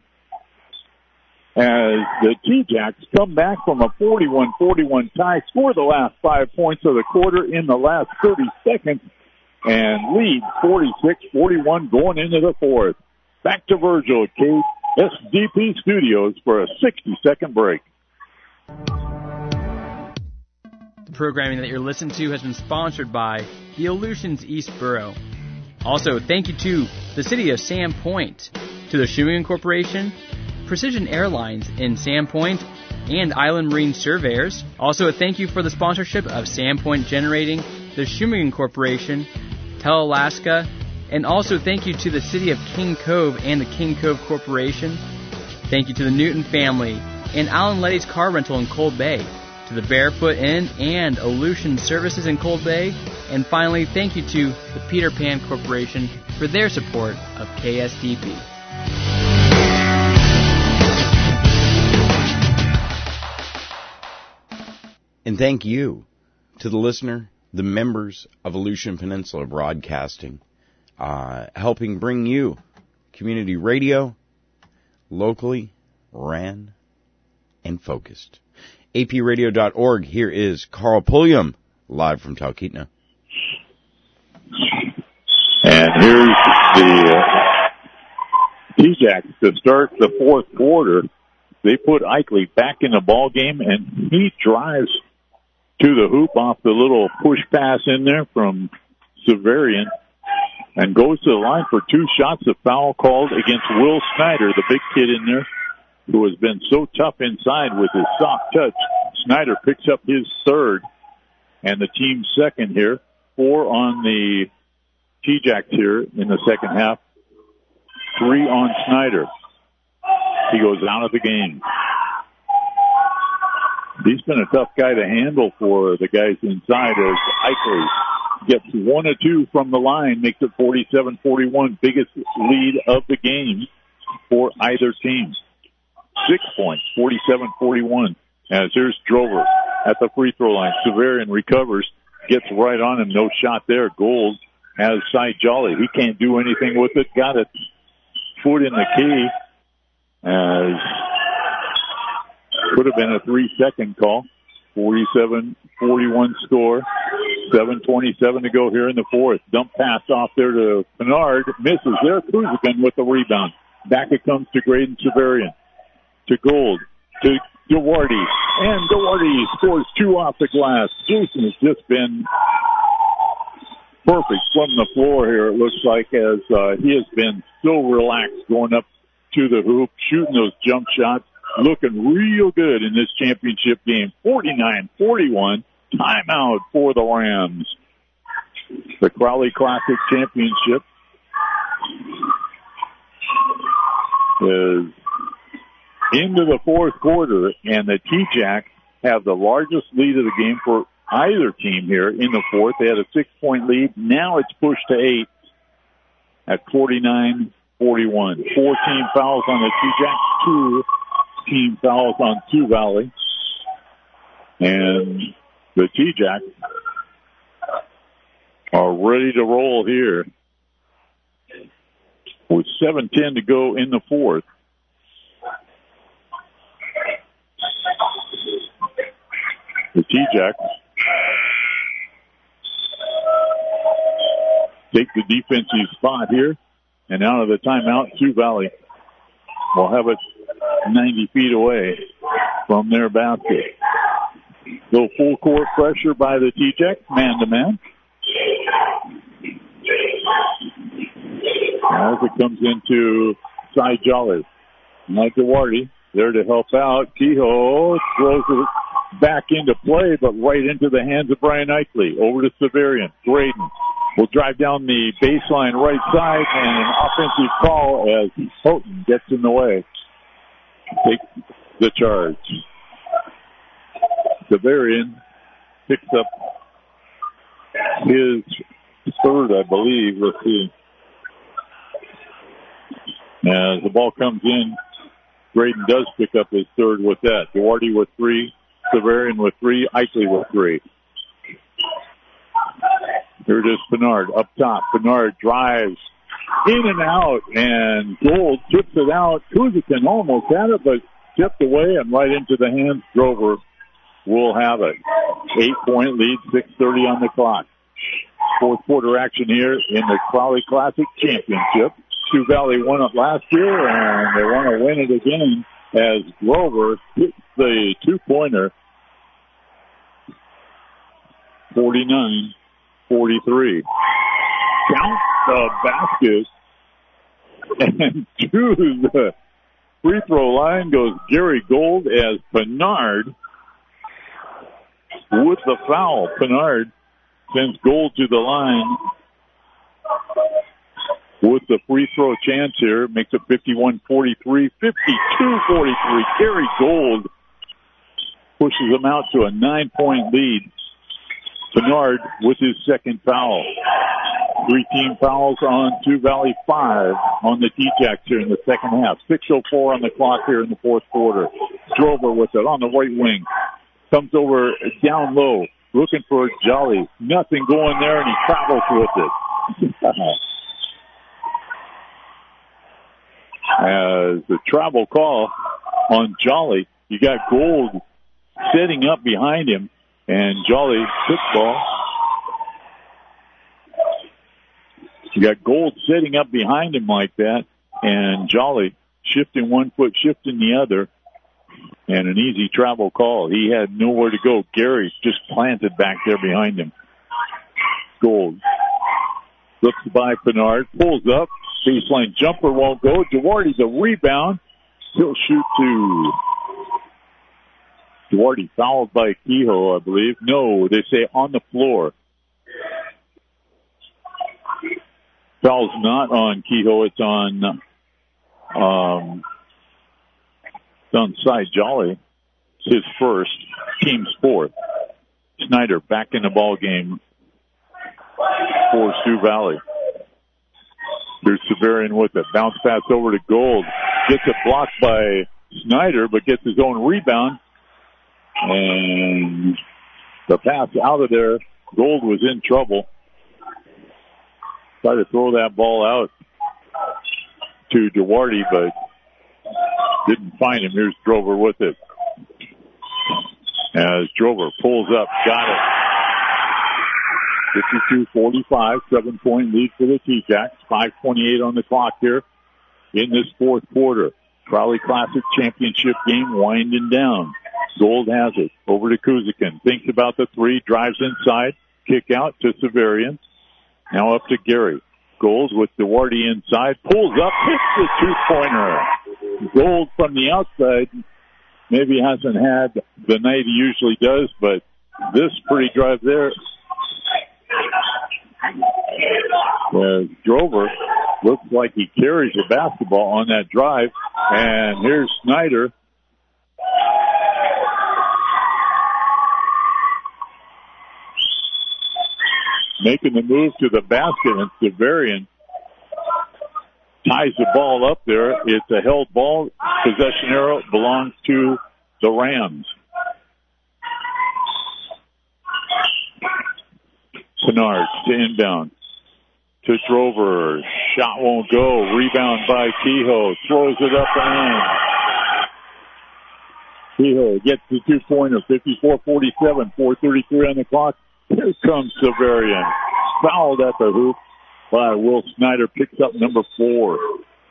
Speaker 1: as the T-Jacks come back from a 41-41 tie, score the last 5 points of the quarter in the last 30 seconds, and lead 46-41 going into the fourth. Back to Virgil at KSDP Studios for a 60-second break.
Speaker 3: The programming that you're listening to has been sponsored by the Aleutians East Borough. Also, thank you to the City of Sandpoint, to the Sheboygan Corporation, Precision Airlines in Sandpoint, and Island Marine Surveyors. Also, a thank you for the sponsorship of Sandpoint Generating, the Sheboygan Corporation, Tel-Alaska, and also thank you to the City of King Cove and the King Cove Corporation. Thank you to the Newton family and Alan Letty's Car Rental in Cold Bay, to the Barefoot Inn and Aleutian Services in Cold Bay, and finally, thank you to the Peter Pan Corporation for their support of KSDP.
Speaker 4: And thank you to the listener, the members of Aleutian Peninsula Broadcasting, helping bring you community radio, locally ran and focused. APradio.org. Here is Carl Pulliam, live from Talkeetna.
Speaker 1: And here's the T-Jacks to start the fourth quarter. They put Eichley back in the ball game, and he drives to the hoop off the little push pass in there from Severian and goes to the line for two shots. A foul called against Will Snyder, the big kid in there, who has been so tough inside with his soft touch. Snyder picks up his third and the team's second here. 4 on the T-Jacks here in the second half. 3 on Snyder. He goes out of the game. He's been a tough guy to handle for the guys inside as Eichley gets 1 of 2 from the line, makes it 47-41, biggest lead of the game for either team. 6 points, 47-41. As here's Drover at the free throw line. Severian recovers, gets right on him, no shot there. Gold has Cy Jolly. He can't do anything with it. Got it foot in the key. As could have been a 3-second call. 47-41 score. 7:27 to go here in the fourth. Dump pass off there to Pinard. Misses there. Kruzigan with the rebound. Back it comes to Graydon Severian. To Gold. To Duarte. And Duarte scores 2 off the glass. Jason has just been perfect from the floor here, it looks like, as he has been so relaxed going up to the hoop, shooting those jump shots, looking real good in this championship game. 49-41, timeout for the Rams. The Crowley Classic Championship is into the fourth quarter, and the T-Jacks have the largest lead of the game for either team here in the fourth. They had a 6-point lead. Now it's pushed to 8 at 49-41. 4 team fouls on the T-Jacks, 2 team fouls on Sioux Valley. And the T-Jacks are ready to roll here with 7:10 to go in the fourth. The T-Jacks take the defensive spot here, and out of the timeout, Sioux Valley will have it 90 feet away from their basket. Little full court pressure by the T-Jacks, man-to-man. As it comes into Cy Jolly. Mike Duarte there to help out. Kehoe throws it back into play, but right into the hands of Brian Eichley. Over to Severian. Graydon will drive down the baseline right side, and an offensive call as Houghton gets in the way. Takes the charge. Severian picks up his third, I believe. Let's see. As the ball comes in, Graydon does pick up his third with that. Duarte with 3, Severian with 3, Eichley with 3. Here it is, Pinard up top. Pinard drives in and out, and Gold tips it out. Kuzikin almost had it, but tipped away and right into the hands. Drover will have it. 8-point lead, 6:30 on the clock. Fourth quarter action here in the Crowley Classic Championship. Sioux Valley won it last year, and they want to win it again as Grover hits the two-pointer. 49-43. Count the basket, and to the free throw line goes Gary Gold as Pinard with the foul. Pinard sends Gold to the line with the free throw chance here. Makes it 51-43, 52-43. Gary Gold pushes them out to a 9-point lead. Pinard with his second foul. 3 team fouls on Sioux Valley, 5 on the T-Jacks here in the second half. 6:04 on the clock here in the fourth quarter. Drover with it on the right wing. Comes over down low, looking for Jolly. Nothing going there, and he travels with it. As the travel call on Jolly, you got Gold setting up behind him, and Jolly quick ball. You got Gold setting up behind him like that, and Jolly shifting one foot, shifting the other, and an easy travel call. He had nowhere to go. Gary just planted back there behind him. Gold looks by Bernard, pulls up, baseline jumper won't go. Duarte's a rebound. He'll shoot two. Duarte fouled by Kehoe, I believe. No, they say on the floor. Foul's not on Kehoe. It's on Cy Jolly. It's his first, team's fourth. Snyder back in the ball game for Sioux Valley. Here's Severian with it. Bounce pass over to Gold. Gets it blocked by Snyder, but gets his own rebound. And the pass out of there. Gold was in trouble. Tried to throw that ball out to Duarte, but didn't find him. Here's Drover with it. As Drover pulls up, got it. 52-45, 7-point lead for the T-Jacks. 5:28 on the clock here in this fourth quarter. Crowley Classic Championship game winding down. Gold has it. Over to Kuzikin. Thinks about the three. Drives inside. Kick out to Severian. Now up to Gary. Gold with Duarte inside. Pulls up. Hits the two-pointer. Gold from the outside. Maybe hasn't had the night he usually does, but this pretty drive there. Drover looks like he carries the basketball on that drive. And here's Snyder. Making the move to the basket, and Severian ties the ball up there. It's a held ball. Possession arrow belongs to the Rams. Kennard to inbound to Drover. Shot won't go. Rebound by Kehoe. Throws it up and in. Kehoe gets the two-pointer. 54-47. 4:33 on the clock. Here comes Severian. Fouled at the hoop by Will Snyder. Picks up number 4.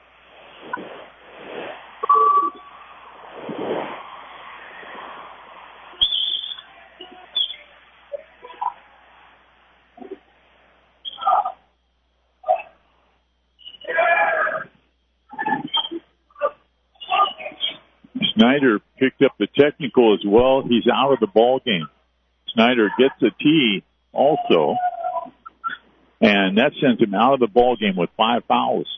Speaker 1: Snyder picked up the technical as well. He's out of the ball game. Snyder gets a tee also, and that sends him out of the ball game with 5 fouls.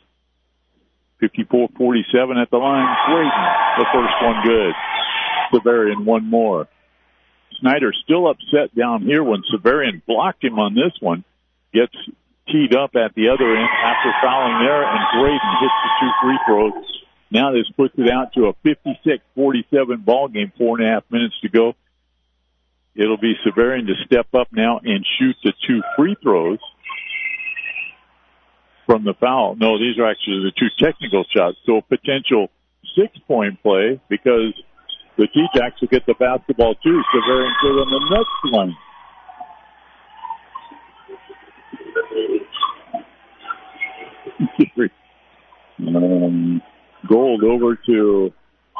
Speaker 1: 54-47 at the line. Graydon, the first one good. Severian one more. Snyder still upset down here when Severian blocked him on this one. Gets teed up at the other end after fouling there, and Graydon hits the 2 free throws. Now this puts it out to a 56-47 ball game. 4.5 minutes to go. It'll be Severian to step up now and shoot the 2 free throws from the foul. No, these are actually the 2 technical shots. So a potential 6-point play because the T-Jacks will get the basketball too. Severian good on the next one. Gold over to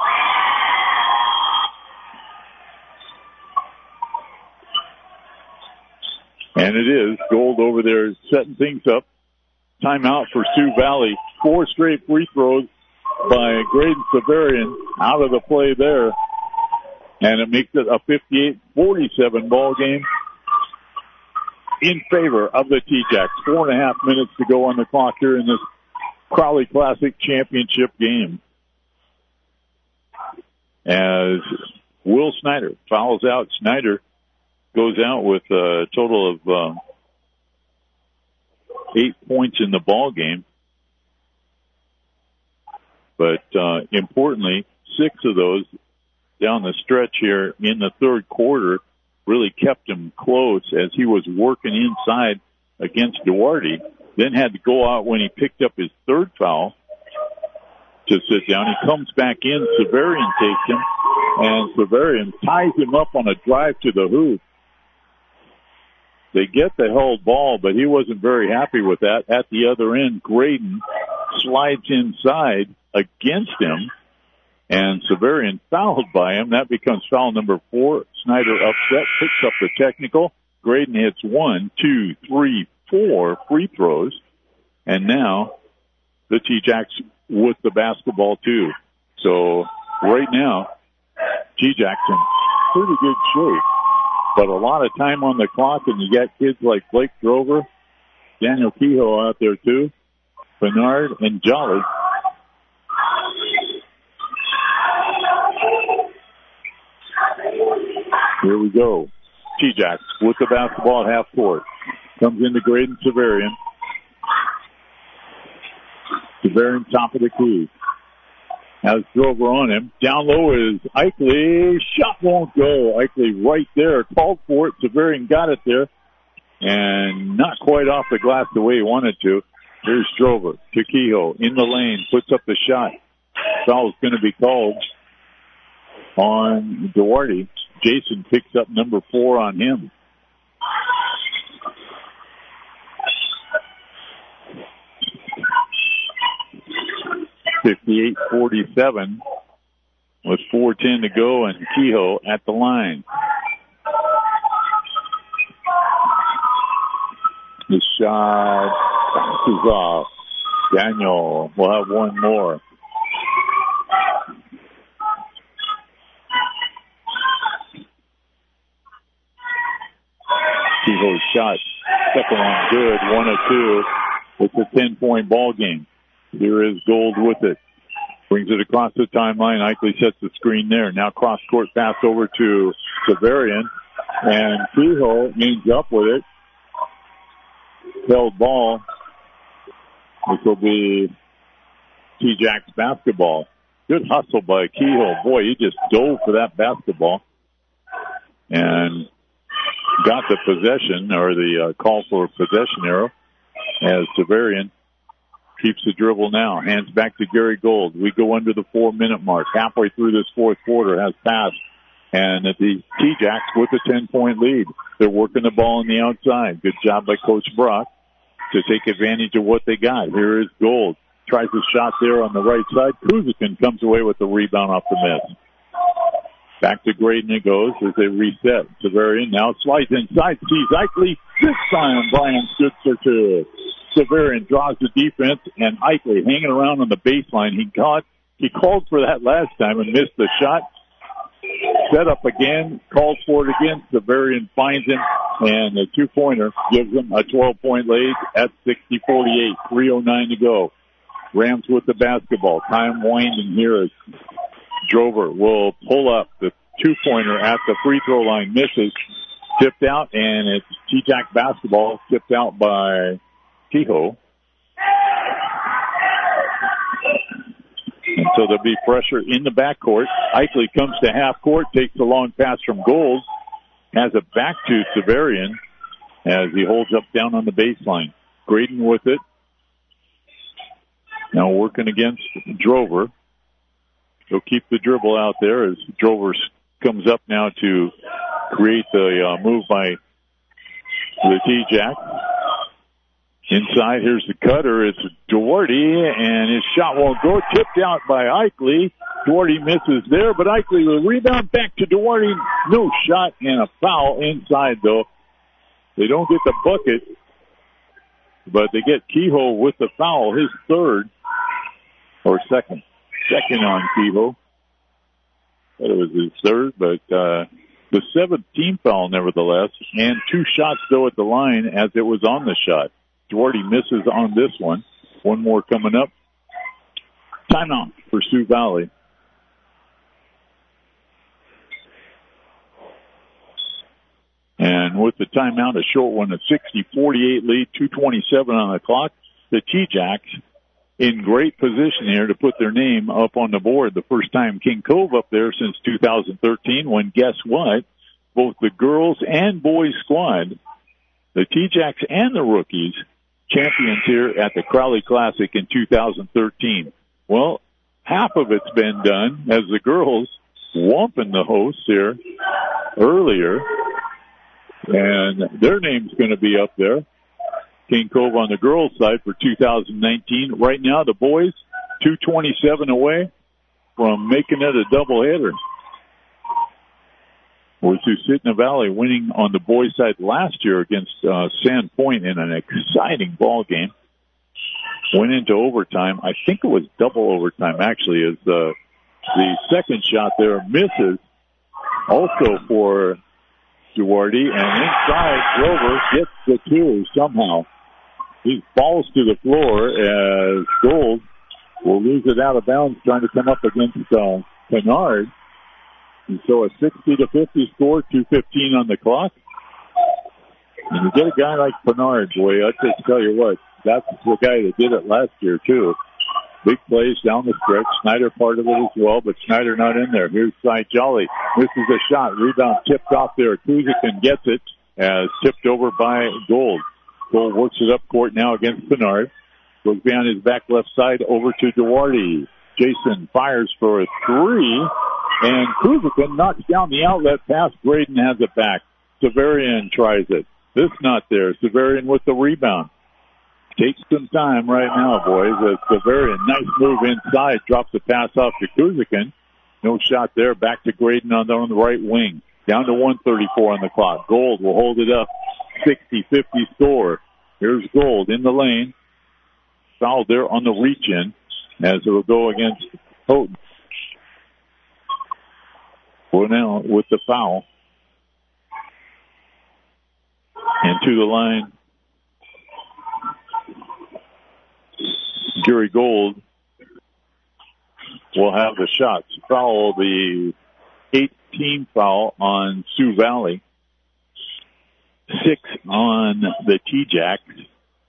Speaker 1: and it is Gold over there setting things up. Timeout for Sioux Valley. 4 straight free throws by Graydon Severian out of the play there. And it makes it a 58-47 ball game in favor of the T-Jacks. 4.5 minutes to go on the clock here in this Crowley Classic Championship game. As Will Snyder fouls out. Snyder goes out with a total of 8 points in the ball game. But importantly, 6 of those down the stretch here in the third quarter really kept him close as he was working inside against Duarte. Then had to go out when he picked up his third foul to sit down. He comes back in. Severian takes him, and Severian ties him up on a drive to the hoop. They get the held ball, but he wasn't very happy with that. At the other end, Graydon slides inside against him, and Severian fouled by him. That becomes foul number 4. Snyder upset, picks up the technical. Graydon hits 1, 2, 3, 4 free throws. And now the T-Jacks with the basketball too. So right now, T-Jacks in pretty good shape. But a lot of time on the clock, and you got kids like Blake Drover, Daniel Kehoe out there too, Bernard and Jolly. Here we go. T-Jacks with the basketball at half court. Comes into Graydon Severian. Severian top of the key. Has Drover on him. Down low is Eichley. Shot won't go. Eichley right there. Called for it. Severian got it there. And not quite off the glass the way he wanted to. Here's Drover to Kehoe in the lane. Puts up the shot. Foul's going to be called on Duarte. Jason picks up number 4 on him. (58-47) with 4:10 to go, and Kehoe at the line. The shot bounces off. Daniel will have one more. Kehoe's shot, second one good, 1 of 2. It's a 10-point ball game. Here is Gold with it. Brings it across the timeline. Eichley sets the screen there. Now cross-court pass over to Severian. And Kehoe ends up with it. Held ball. This will be T-Jacks basketball. Good hustle by Kehoe. Boy, he just dove for that basketball. And got the possession, or the call for possession arrow, as Severian keeps the dribble now. Hands back to Gary Gold. We go under the 4-minute mark. Halfway through this fourth quarter, has passed. And the T-Jacks with a 10-point lead. They're working the ball on the outside. Good job by Coach Brock to take advantage of what they got. Here is Gold. Tries a shot there on the right side. Kuzikin comes away with the rebound off the miss. Back to Graydon it goes as they reset. Severian now slides inside. Sees Eichley. This time Brian Stutzer to Severian. Draws the defense, and Eichley hanging around on the baseline. He called for that last time and missed the shot. Set up again. Calls for it again. Severian finds him, and the 2-pointer gives him a 12-point lead at 60-48. 3:09 to go. Rams with the basketball. Time winding here as Drover will pull up the 2-pointer at the free throw line. Misses. Tipped out, and it's T-Jack basketball. Tipped out by Kehoe. And so there'll be pressure in the backcourt. Eichley comes to half court, takes a long pass from Gold, has it back to Severian as he holds up down on the baseline. Graydon with it. Now working against Drover. He'll keep the dribble out there as Drover comes up now to create the move by the T-Jack. Inside, here's the cutter. It's Duarte, and his shot won't go. Tipped out by Eichley. Duarte misses there, but Eichley will rebound back to Duarte. No shot and a foul inside, though. They don't get the bucket, but they get Kehoe with the foul, his third, or second. Second on Kehoe. It was his third, but the 7th team foul nevertheless, and 2 shots, though, at the line as it was on the shot. Duarte misses on this one. One more coming up. Timeout for Sioux Valley. And with the timeout, a short one, a 60-48 lead, 2:27 on the clock. The T-Jacks in great position here to put their name up on the board. The first time King Cove up there since 2013, when guess what? Both the girls and boys squad, the T-Jacks and the rookies, champions here at the Crowley Classic in 2013. Well, half of it's been done as the girls whumping the hosts here earlier, and their name's going to be up there. King Cove on the girls' side for 2019. Right now, the boys, 227 away from making it a doubleheader. Was Susitna Valley winning on the boys' side last year against Sand Point in an exciting ball game. Went into overtime. I think it was double overtime, actually, as the second shot there misses. Also for Duarte, and inside, Grover gets the two somehow. He falls to the floor as Gold will lose it out of bounds trying to come up against Kennard. And so a 60-50 score, 2:15 on the clock. And you get a guy like Bernard, boy, I just tell you what, that's the guy that did it last year, too. Big plays down the stretch. Snyder part of it as well, but Snyder not in there. Here's Cy Jolly. This is a shot. Rebound tipped off there. Kuzikin gets it as tipped over by Gold. Gold works it up court now against Bernard. Goes behind his back left side over to Duarte. Jason fires for a three. And Kuzikin knocks down the outlet pass. Graydon has it back. Severian tries it. This not there. Severian with the rebound. Takes some time right now, boys. Severian, nice move inside. Drops the pass off to Kuzikin. No shot there. Back to Graydon on the right wing. Down to 1:34 on the clock. Gold will hold it up. 60-50 score. Here's Gold in the lane. Foul there on the reach-in as it will go against Houghton. Well, now with the foul. And to the line, Gary Gold will have the shots. Foul, the 18 foul on Sioux Valley. 6 on the T-Jacks.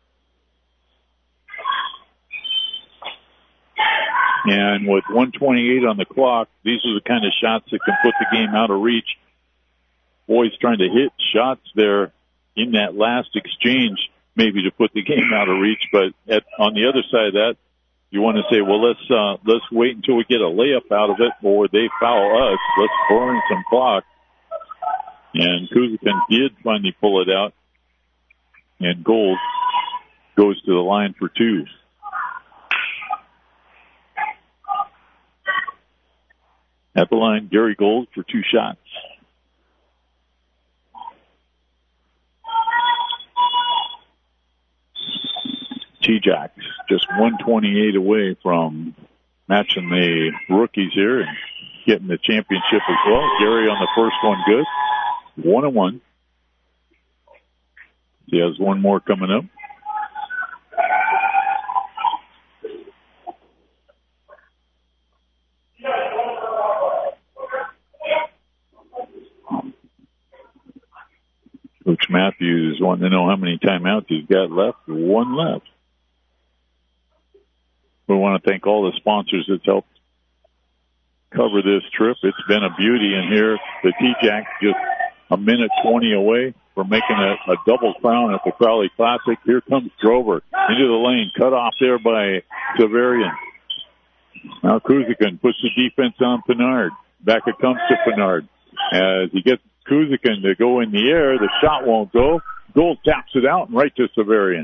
Speaker 1: And with 1:28 on the clock, these are the kind of shots that can put the game out of reach. Boys trying to hit shots there in that last exchange, maybe to put the game out of reach. But on the other side of that, you want to say, well, let's wait until we get a layup out of it, or they foul us. Let's burn some clock. And Kuzikin did finally pull it out, and Gold goes to the line for two. At the line, Gary Gold for 2 shots. T-Jacks just 128 away from matching the rookies here and getting the championship as well. Gary on the first one good. 1-1. He has one more coming up. Coach Matthews wanting to know how many timeouts he's got left. 1 left. We want to thank all the sponsors that's helped cover this trip. It's been a beauty in here. The T-Jacks just a minute 20 away from making a double crown at the Crowley Classic. Here comes Drover into the lane. Cut off there by Severian. Now Kuzikin puts the defense on Pinard. Back it comes to Pinard. As he gets Kuzikin to go in the air, the shot won't go. Gold taps it out and right to Severian.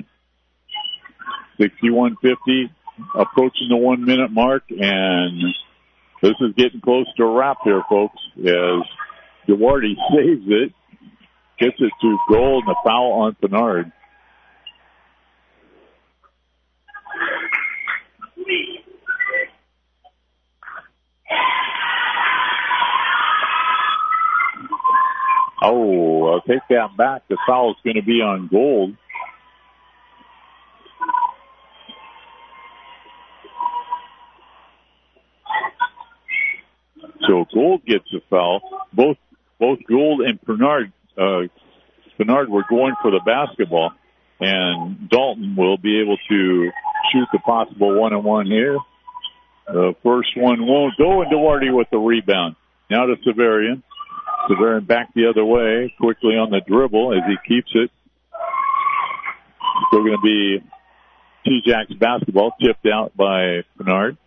Speaker 1: 61-50, approaching the 1 minute mark, and this is getting close to a wrap here, folks, as Duarte saves it, gets it to Gold, and a foul on Pinard. Oh, I'll take that back. The foul is going to be on Gold. So Gold gets a foul. Both Gold and Bernard were going for the basketball, and Dalton will be able to shoot the possible 1-on-1 here. The first one won't go, and Duarte with the rebound. Now to Severian. Severian back the other way, quickly on the dribble as he keeps it. Still going to be T-Jacks basketball, tipped out by Bernard.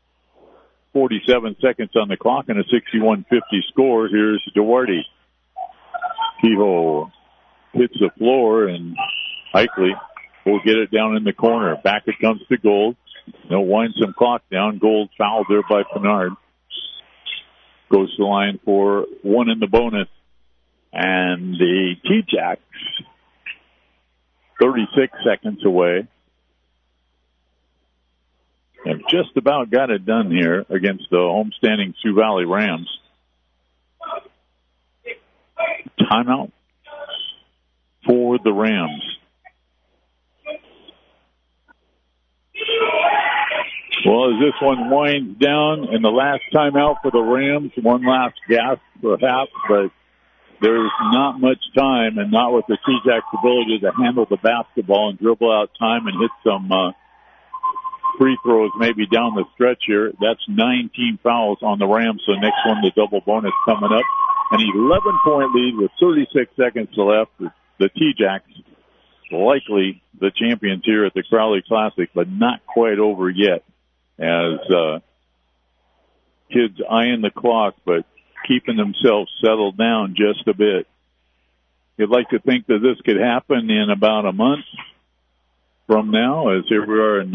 Speaker 1: 47 seconds on the clock and a 61-50 score. Here's Duarte. Kehoe hits the floor, and Eichley will get it down in the corner. Back it comes to Gold. They'll wind some clock down. Gold fouled there by Pinard. Goes to the line for one in the bonus. And the T-Jacks, 36 seconds away, have just about got it done here against the homestanding Sioux Valley Rams. Timeout for the Rams. Well, as this one winds down, and the last timeout for the Rams, one last gasp perhaps, but there's not much time, and not with the T-Jacks' ability to handle the basketball and dribble out time and hit some free throws maybe down the stretch here. That's 19 fouls on the Rams, so next one, the double bonus coming up. An 11-point lead with 36 seconds left. The T-Jacks likely the champions here at the Crowley Classic, but not quite over yet, as kids eyeing the clock, but keeping themselves settled down just a bit. You'd like to think that this could happen in about a month from now, as here we are in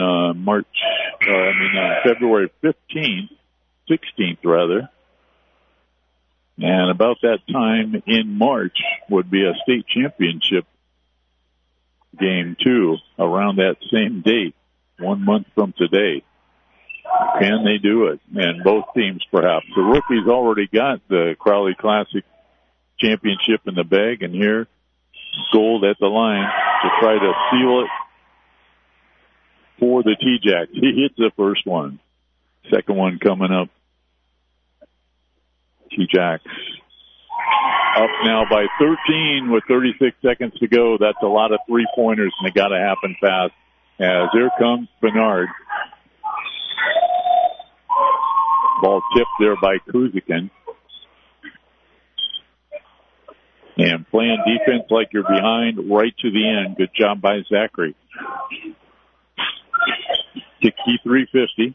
Speaker 1: February 15th, 16th rather. And about that time in March would be a state championship game too, around that same date, 1 month from today. Can they do it? And both teams perhaps. The rookies already got the Crowley Classic championship in the bag, and here Gold at the line to try to seal it for the T-Jacks. He hits the first one. Second one coming up. T-Jacks up now by 13 with 36 seconds to go. That's a lot of three-pointers, and they got to happen fast. As here comes Bernard. Ball tipped there by Kuzikin. And playing defense like you're behind right to the end. Good job by Zachary. 63-50.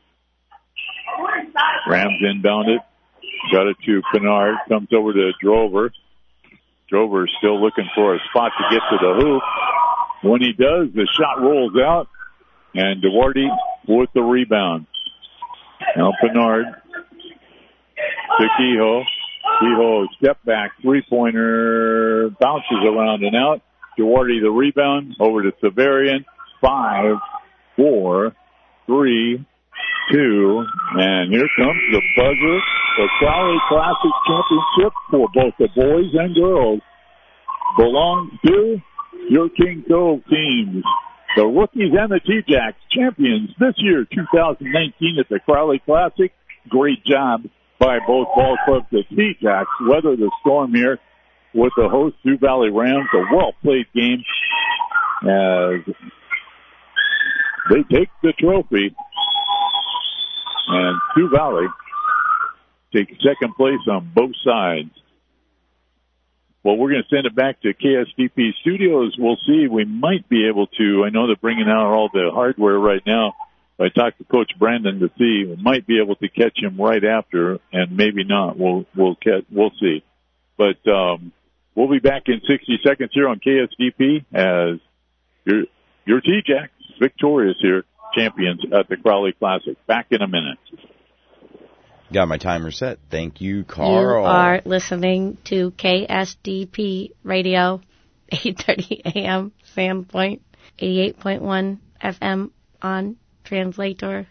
Speaker 1: Rams inbound it. Got it to Pinard. Comes over to Drover. Drover still looking for a spot to get to the hoop. When he does, the shot rolls out. And Duarte with the rebound. Now Pinard to Kehoe. Kehoe step back, three-pointer, bounces around and out. Duarte the rebound, over to Severian. 5, 4, 3, 2, and here comes the buzzer. The Crowley Classic Championship for both the boys and girls belongs to your King Cove teams. The rookies and the T-Jacks champions this year, 2019 at the Crowley Classic. Great job by both ball clubs. The T-Jacks weather the storm here with the host Sioux Valley Rams. A well-played game as they take the trophy. And Sioux Valley takes second place on both sides. Well, we're going to send it back to KSDP Studios. We'll see. We might be able to. I know they're bringing out all the hardware right now. I talked to Coach Brandon to see. We might be able to catch him right after, and maybe not. We'll see. But we'll be back in 60 seconds here on KSDP as your T-Jacks victorious here, champions at the Crowley Classic. Back in a minute.
Speaker 4: Got my timer set. Thank you, Carl.
Speaker 5: You are listening to KSDP Radio, 8:30 a.m. Sandpoint, 88.1 FM on Translator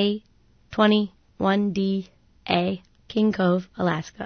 Speaker 5: K21DA, King Cove, Alaska.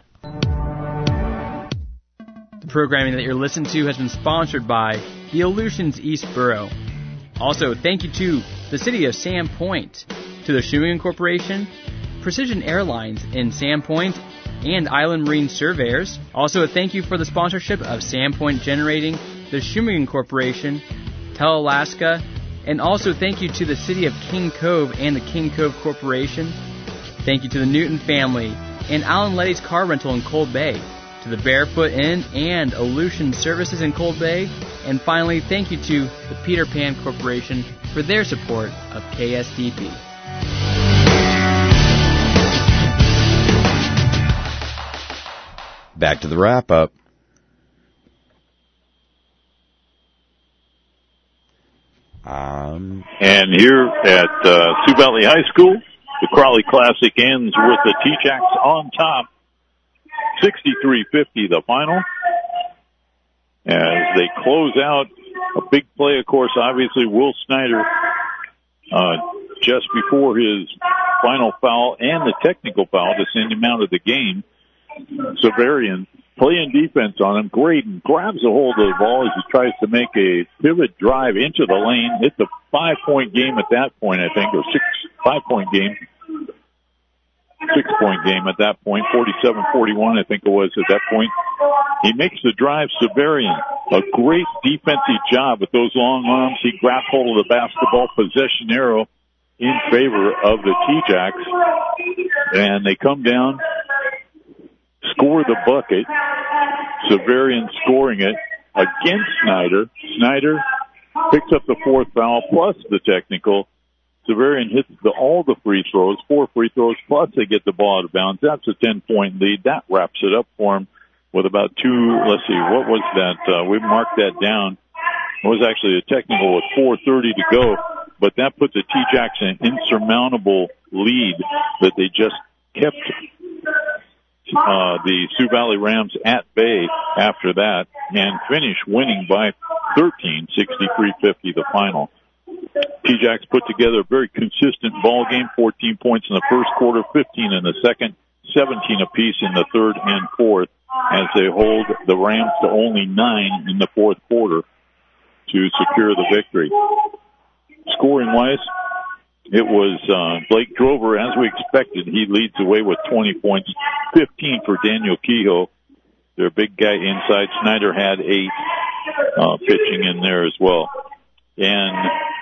Speaker 3: The programming that you're listening to has been sponsored by the Aleutians East Borough. Also, thank you to the City of Sandpoint, to the Shawinigan Corporation, Precision Airlines in Sandpoint, and Island Marine Surveyors. Also, a thank you for the sponsorship of Sandpoint Generating, the Shawinigan Corporation, Tel-Alaska, and also thank you to the City of King Cove and the King Cove Corporation. Thank you to the Newton family and Alan Letty's Car Rental in Cold Bay, to the Barefoot Inn and Aleutian Services in Cold Bay, and finally, thank you to the Peter Pan Corporation for their support of KSDP.
Speaker 4: Back to the wrap-up.
Speaker 1: And here at Sioux Valley High School, the Crowley Classic ends with the T-Jacks on top, 63-50 the final. As they close out a big play, of course, obviously Will Snyder, just before his final foul and the technical foul to send him out of the game. Severian playing defense on him. Graydon grabs a hold of the ball as he tries to make a pivot drive into the lane. It's a 5-point game at that point, I think, or 5-point game. 6-point game at that point, 47-41, I think it was at that point. He makes the drive. Severian, a great defensive job with those long arms. He grabs hold of the basketball, possession arrow in favor of the T-Jacks. And they come down, score the bucket. Severian scoring it against Snyder. Snyder picks up the 4th foul plus the technical. Severian hits all the free throws, 4 free throws, plus they get the ball out of bounds. That's a 10-point lead. That wraps it up for him with about 2, let's see, what was that? We marked that down. It was actually a technical with 4:30 to go, but that puts the T-Jacks in an insurmountable lead that they just kept the Sioux Valley Rams at bay after that and finish winning by 13, 63-50 the final. T-Jacks put together a very consistent ball game, 14 points in the first quarter, 15 in the second, 17 apiece in the third and fourth as they hold the Rams to only 9 in the fourth quarter to secure the victory. Scoring-wise, it was Blake Drover, as we expected. He leads the way with 20 points, 15 for Daniel Kehoe. Their big guy inside. Snyder had 8 pitching in there as well. And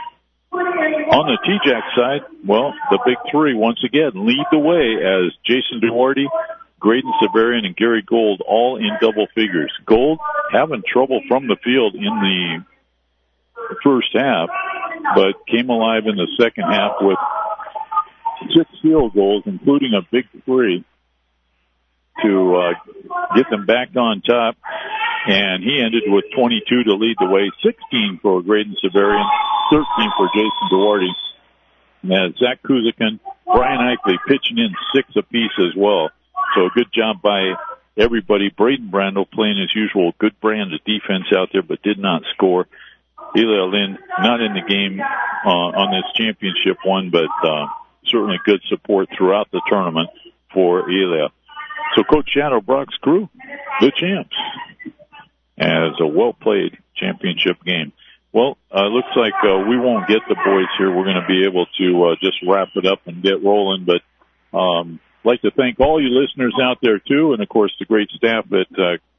Speaker 1: on the T-Jack side, well, the big 3 once again lead the way as Jason Duarte, Graydon Severian, and Gary Gold all in double figures. Gold having trouble from the field in the first half, but came alive in the second half with 6 field goals, including a big 3 to get them back on top. And he ended with 22 to lead the way, 16 for Graydon Severian, 13 for Jason Duarte. And Zach Kuzikin, Brian Eichley pitching in 6 apiece as well. So a good job by everybody. Braden Brandel playing his usual good brand of defense out there, but did not score. Elia Lynn not in the game on this championship one, but certainly good support throughout the tournament for Elia. So Coach Shadow Brock's crew, the champs, as a well-played championship game. Well, looks like we won't get the boys here. We're going to be able to just wrap it up and get rolling. But like to thank all you listeners out there, too, and, of course, the great staff at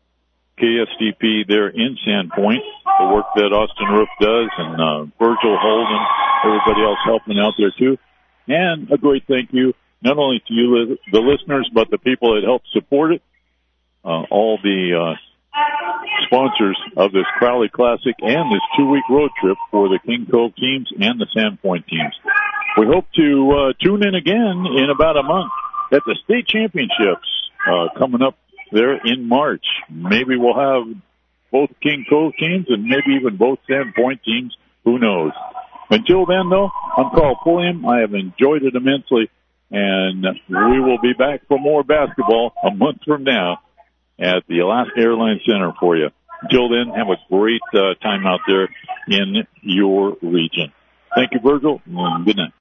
Speaker 1: KSTP there in Sandpoint, the work that Austin Roof does, and Virgil Holden, everybody else helping out there, too. And a great thank you not only to you, the listeners, but the people that help support it, all the sponsors of this Crowley Classic and this 2-week road trip for the King Cove teams and the Sandpoint teams. We hope to tune in again in about a month at the state championships coming up there in March. Maybe we'll have both King Cove teams and maybe even both Sandpoint teams. Who knows? Until then, though, I'm Carl Pulliam. I have enjoyed it immensely, and we will be back for more basketball a month from now at the Alaska Airlines Center for you. Until then, have a great time out there in your region. Thank you, Virgil, and good night.